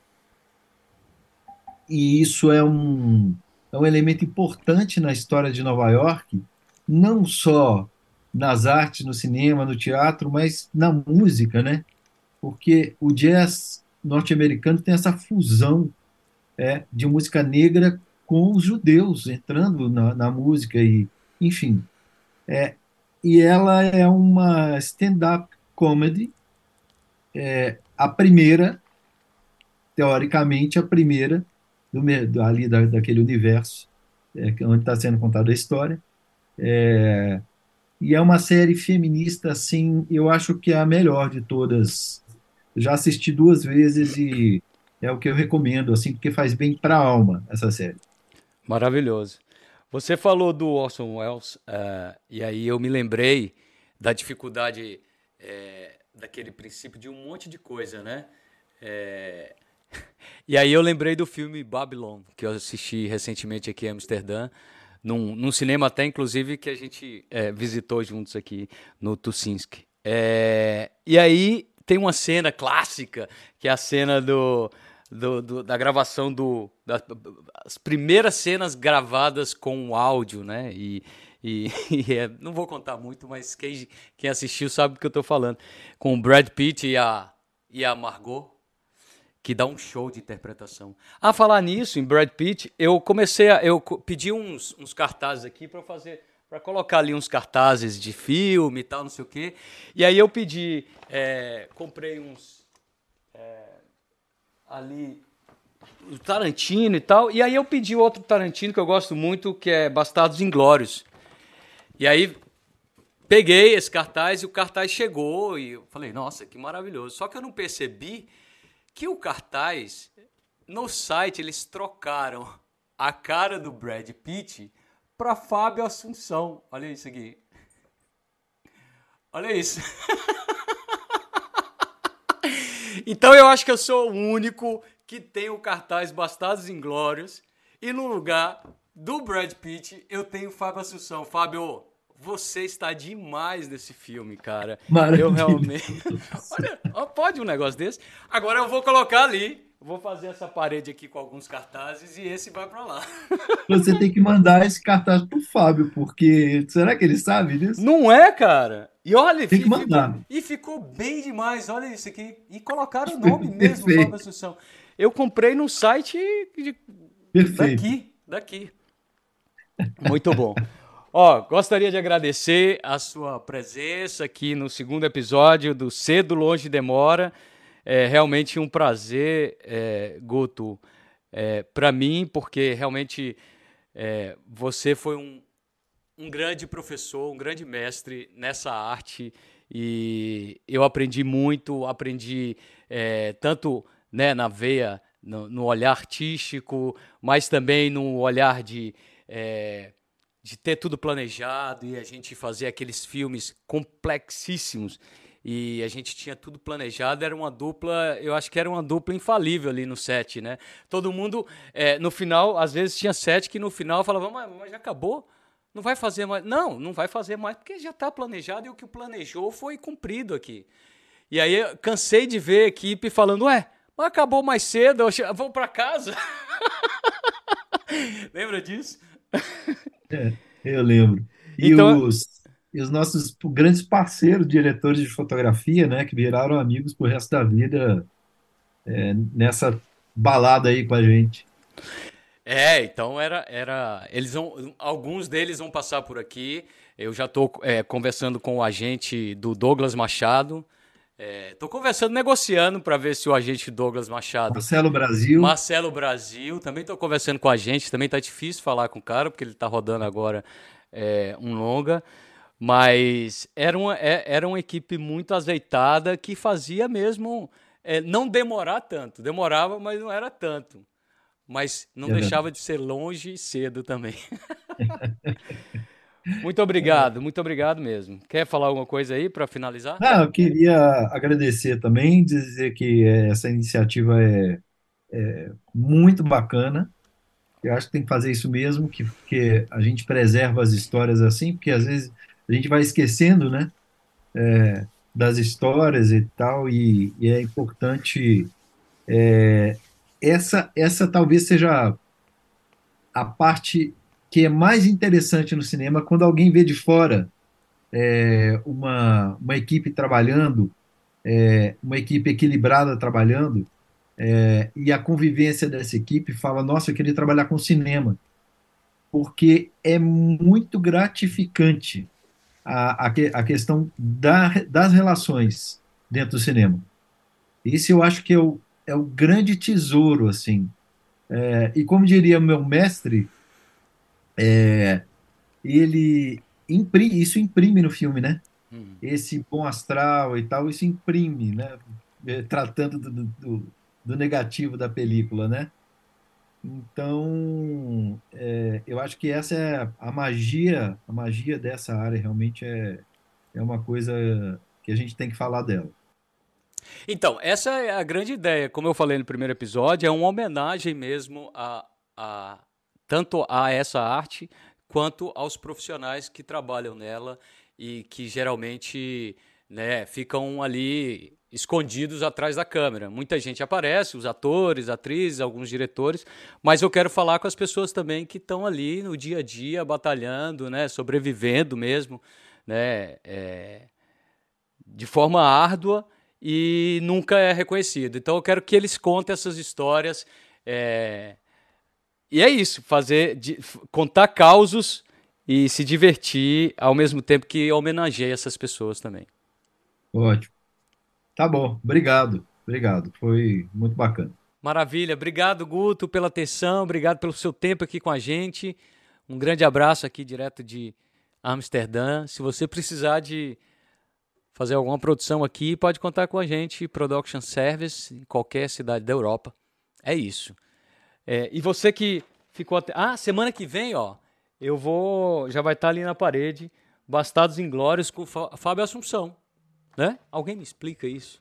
[SPEAKER 3] e isso é um, é um elemento importante na história de Nova York, não só nas artes, no cinema, no teatro, mas na música, né? Porque o jazz norte-americano tem essa fusão é, de música negra com os judeus entrando na, na música e, enfim, é, e ela é uma stand-up comedy, a primeira, teoricamente, a primeira do, me- do- ali da, daquele universo é, que- onde está sendo contada a história. E é uma série feminista, assim, eu acho que é a melhor de todas. Já assisti duas vezes e é o que eu recomendo, assim, porque faz bem para a alma essa série.
[SPEAKER 2] Maravilhoso. Você falou do Orson Welles, eh, e aí eu me lembrei da dificuldade, eh, daquele princípio de um monte de coisa, né? Eh, e aí eu lembrei do filme Babylon, que eu assisti recentemente aqui em Amsterdã, num, num cinema até, inclusive, que a gente eh, visitou juntos aqui no Tuchinski. Eh, e aí tem uma cena clássica, que é a cena do, do- do- da gravação do... da- as primeiras cenas gravadas com áudio, né? E, e- e é- não vou contar muito, mas quem, quem assistiu sabe do que eu tô falando. Com o Brad Pitt e a, e a Margot, que dá um show de interpretação. A falar nisso, em Brad Pitt, eu comecei a, eu co- pedi uns, uns cartazes aqui para fazer, para colocar ali uns cartazes de filme e tal, não sei o quê. E aí eu pedi, é, comprei uns ali o Tarantino e tal. E aí eu pedi outro Tarantino que eu gosto muito, que é Bastardos Inglórios. E aí peguei esse cartaz e o cartaz chegou e eu falei, nossa, que maravilhoso. Só que eu não percebi que o cartaz, no site, eles trocaram a cara do Brad Pitt para Fábio Assunção. Olha isso aqui. Olha isso. Então eu acho que eu sou o único que tem o cartaz Bastardos Inglórios e no lugar do Brad Pitt eu tenho o Fábio Assunção. Fábio, você está demais nesse filme, cara. Eu realmente.
[SPEAKER 3] Maravilhoso.
[SPEAKER 2] Olha, ó, pode um negócio desse? Agora eu vou colocar ali. Vou fazer essa parede aqui com alguns cartazes e esse vai pra lá.
[SPEAKER 3] Você tem que mandar esse cartaz pro Fábio, porque será que ele sabe disso?
[SPEAKER 2] Não é, cara? E olha,
[SPEAKER 3] Tem que
[SPEAKER 2] fi- ficou,
[SPEAKER 3] mandar.
[SPEAKER 2] e ficou bem demais. Olha isso aqui. E colocaram o nome mesmo, Fábio
[SPEAKER 3] Perfeito,
[SPEAKER 2] Assunção. Eu comprei no site de-
[SPEAKER 3] perfeito.
[SPEAKER 2] daqui, daqui. Muito bom. Ó, gostaria de agradecer a sua presença aqui no segundo episódio do Cedo Longe Demora. É realmente um prazer, é, Guto, é, para mim, porque realmente é, você foi um, um grande professor, um grande mestre nessa arte e eu aprendi muito, aprendi é, tanto né, na veia, no, no olhar artístico, mas também no olhar de, é, de ter tudo planejado e a gente fazer aqueles filmes complexíssimos e a gente tinha tudo planejado, era uma dupla, eu acho que era uma dupla infalível ali no set, né? Todo mundo, é, no final, às vezes tinha set que no final falava, mas, mas já acabou? Não vai fazer mais. Não, não vai fazer mais porque já está planejado e o que planejou foi cumprido aqui. E aí eu cansei de ver a equipe falando, ué, mas acabou mais cedo, eu che- vou para casa. Lembra disso?
[SPEAKER 3] É, eu lembro. E
[SPEAKER 2] Então,
[SPEAKER 3] os, e os nossos grandes parceiros, diretores de fotografia, né, que viraram amigos pro resto da vida, é, nessa balada aí com a gente.
[SPEAKER 2] é, então era, era, eles vão, alguns deles vão passar por aqui. Eu já estou conversando com o agente do Douglas Machado. Estou conversando, negociando para ver se o agente Douglas Machado,
[SPEAKER 3] Marcelo Brasil,
[SPEAKER 2] Marcelo Brasil, também estou conversando com a gente. Também tá difícil falar com o cara porque ele está rodando agora é, um longa. Mas era uma, é- era uma equipe muito azeitada que fazia mesmo é, não demorar tanto. Demorava, mas não era tanto. Mas não
[SPEAKER 3] é verdade.
[SPEAKER 2] deixava de ser longe e cedo também. Muito obrigado, muito obrigado mesmo. Quer falar alguma coisa aí para finalizar?
[SPEAKER 3] Ah, eu queria agradecer também, dizer que eh, essa iniciativa é muito bacana. Eu acho que tem que fazer isso mesmo, que, que a gente preserva as histórias assim, porque às vezes a gente vai esquecendo, né, das histórias e tal, e, e é importante. Essa, essa talvez seja a parte que é mais interessante no cinema, quando alguém vê de fora é, uma, uma equipe trabalhando, é, uma equipe equilibrada trabalhando, é, e a convivência dessa equipe fala, nossa, eu queria trabalhar com cinema, porque é muito gratificante a, a, que- a questão da, das relações dentro do cinema. Isso eu acho que é o, é o grande tesouro, assim. É, e como diria meu mestre, ele imprime, isso imprime no filme, né?
[SPEAKER 2] Hum.
[SPEAKER 3] Esse bom astral e tal, isso imprime, né? É, tratando do, do, do negativo da película, né? Então, é, eu acho que essa é a magia, a magia dessa área realmente é, é uma coisa que a gente tem que falar dela.
[SPEAKER 2] Então, essa é a grande ideia. Como eu falei no primeiro episódio, é uma homenagem mesmo a, a tanto a essa arte quanto aos profissionais que trabalham nela e que geralmente, né, ficam ali escondidos atrás da câmera. Muita gente aparece, os atores, atrizes, alguns diretores, mas eu quero falar com as pessoas também que estão ali no dia a dia batalhando, né, sobrevivendo mesmo, né, é, de forma árdua e nunca é reconhecido. Então eu quero que eles contem essas histórias. É... E é isso, fazer, de, f- contar causos e se divertir ao mesmo tempo que homenageia essas pessoas também.
[SPEAKER 3] Ótimo. Tá bom, obrigado, obrigado. Foi muito bacana.
[SPEAKER 2] Maravilha, obrigado Guto pela atenção, obrigado pelo seu tempo aqui com a gente. Um grande abraço aqui direto de Amsterdã. Se você precisar de fazer alguma produção aqui, pode contar com a gente, Production Service, em qualquer cidade da Europa. É isso. É, e você que ficou até... Ah, semana que vem, ó, eu vou... Já vai estar ali na parede, Bastardos Inglórios com Fá- Fábio Assunção, né? Alguém me explica isso?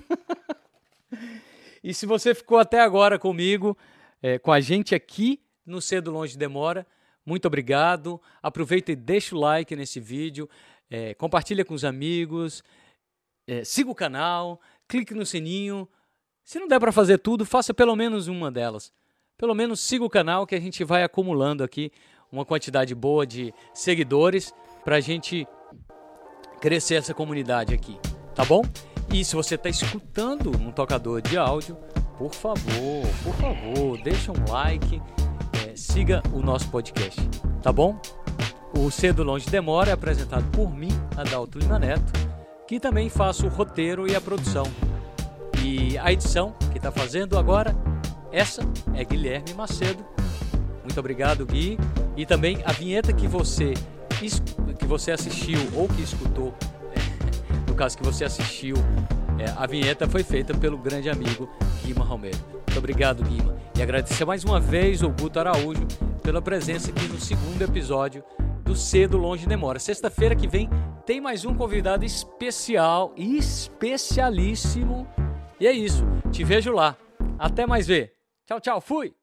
[SPEAKER 2] E se você ficou até agora comigo, é, com a gente aqui no Cedo Longe Demora, muito obrigado. Aproveita e deixa o like nesse vídeo, é, compartilha com os amigos, é, siga o canal, clique no sininho. Se não der para fazer tudo, faça pelo menos uma delas. Pelo menos siga o canal que a gente vai acumulando aqui uma quantidade boa de seguidores para a gente crescer essa comunidade aqui, tá bom? E se você está escutando um tocador de áudio, por favor, por favor, deixa um like, é, siga o nosso podcast, tá bom? O Cedo Longe Demora é apresentado por mim, Adalto Lima Neto, que também faço o roteiro e a produção. E a edição que está fazendo agora, essa é Guilherme Macedo. Muito obrigado, Gui. E também a vinheta que você, es- que você assistiu ou que escutou, no caso que você assistiu, é, a vinheta foi feita pelo grande amigo Guima Romero. Muito obrigado, Guima. E agradecer mais uma vez ao Guto Araújo pela presença aqui no segundo episódio do Cedo Longe Demora. Sexta-feira que vem tem mais um convidado especial, especialíssimo. E é isso. Te vejo lá. Até mais ver. Tchau, tchau. Fui!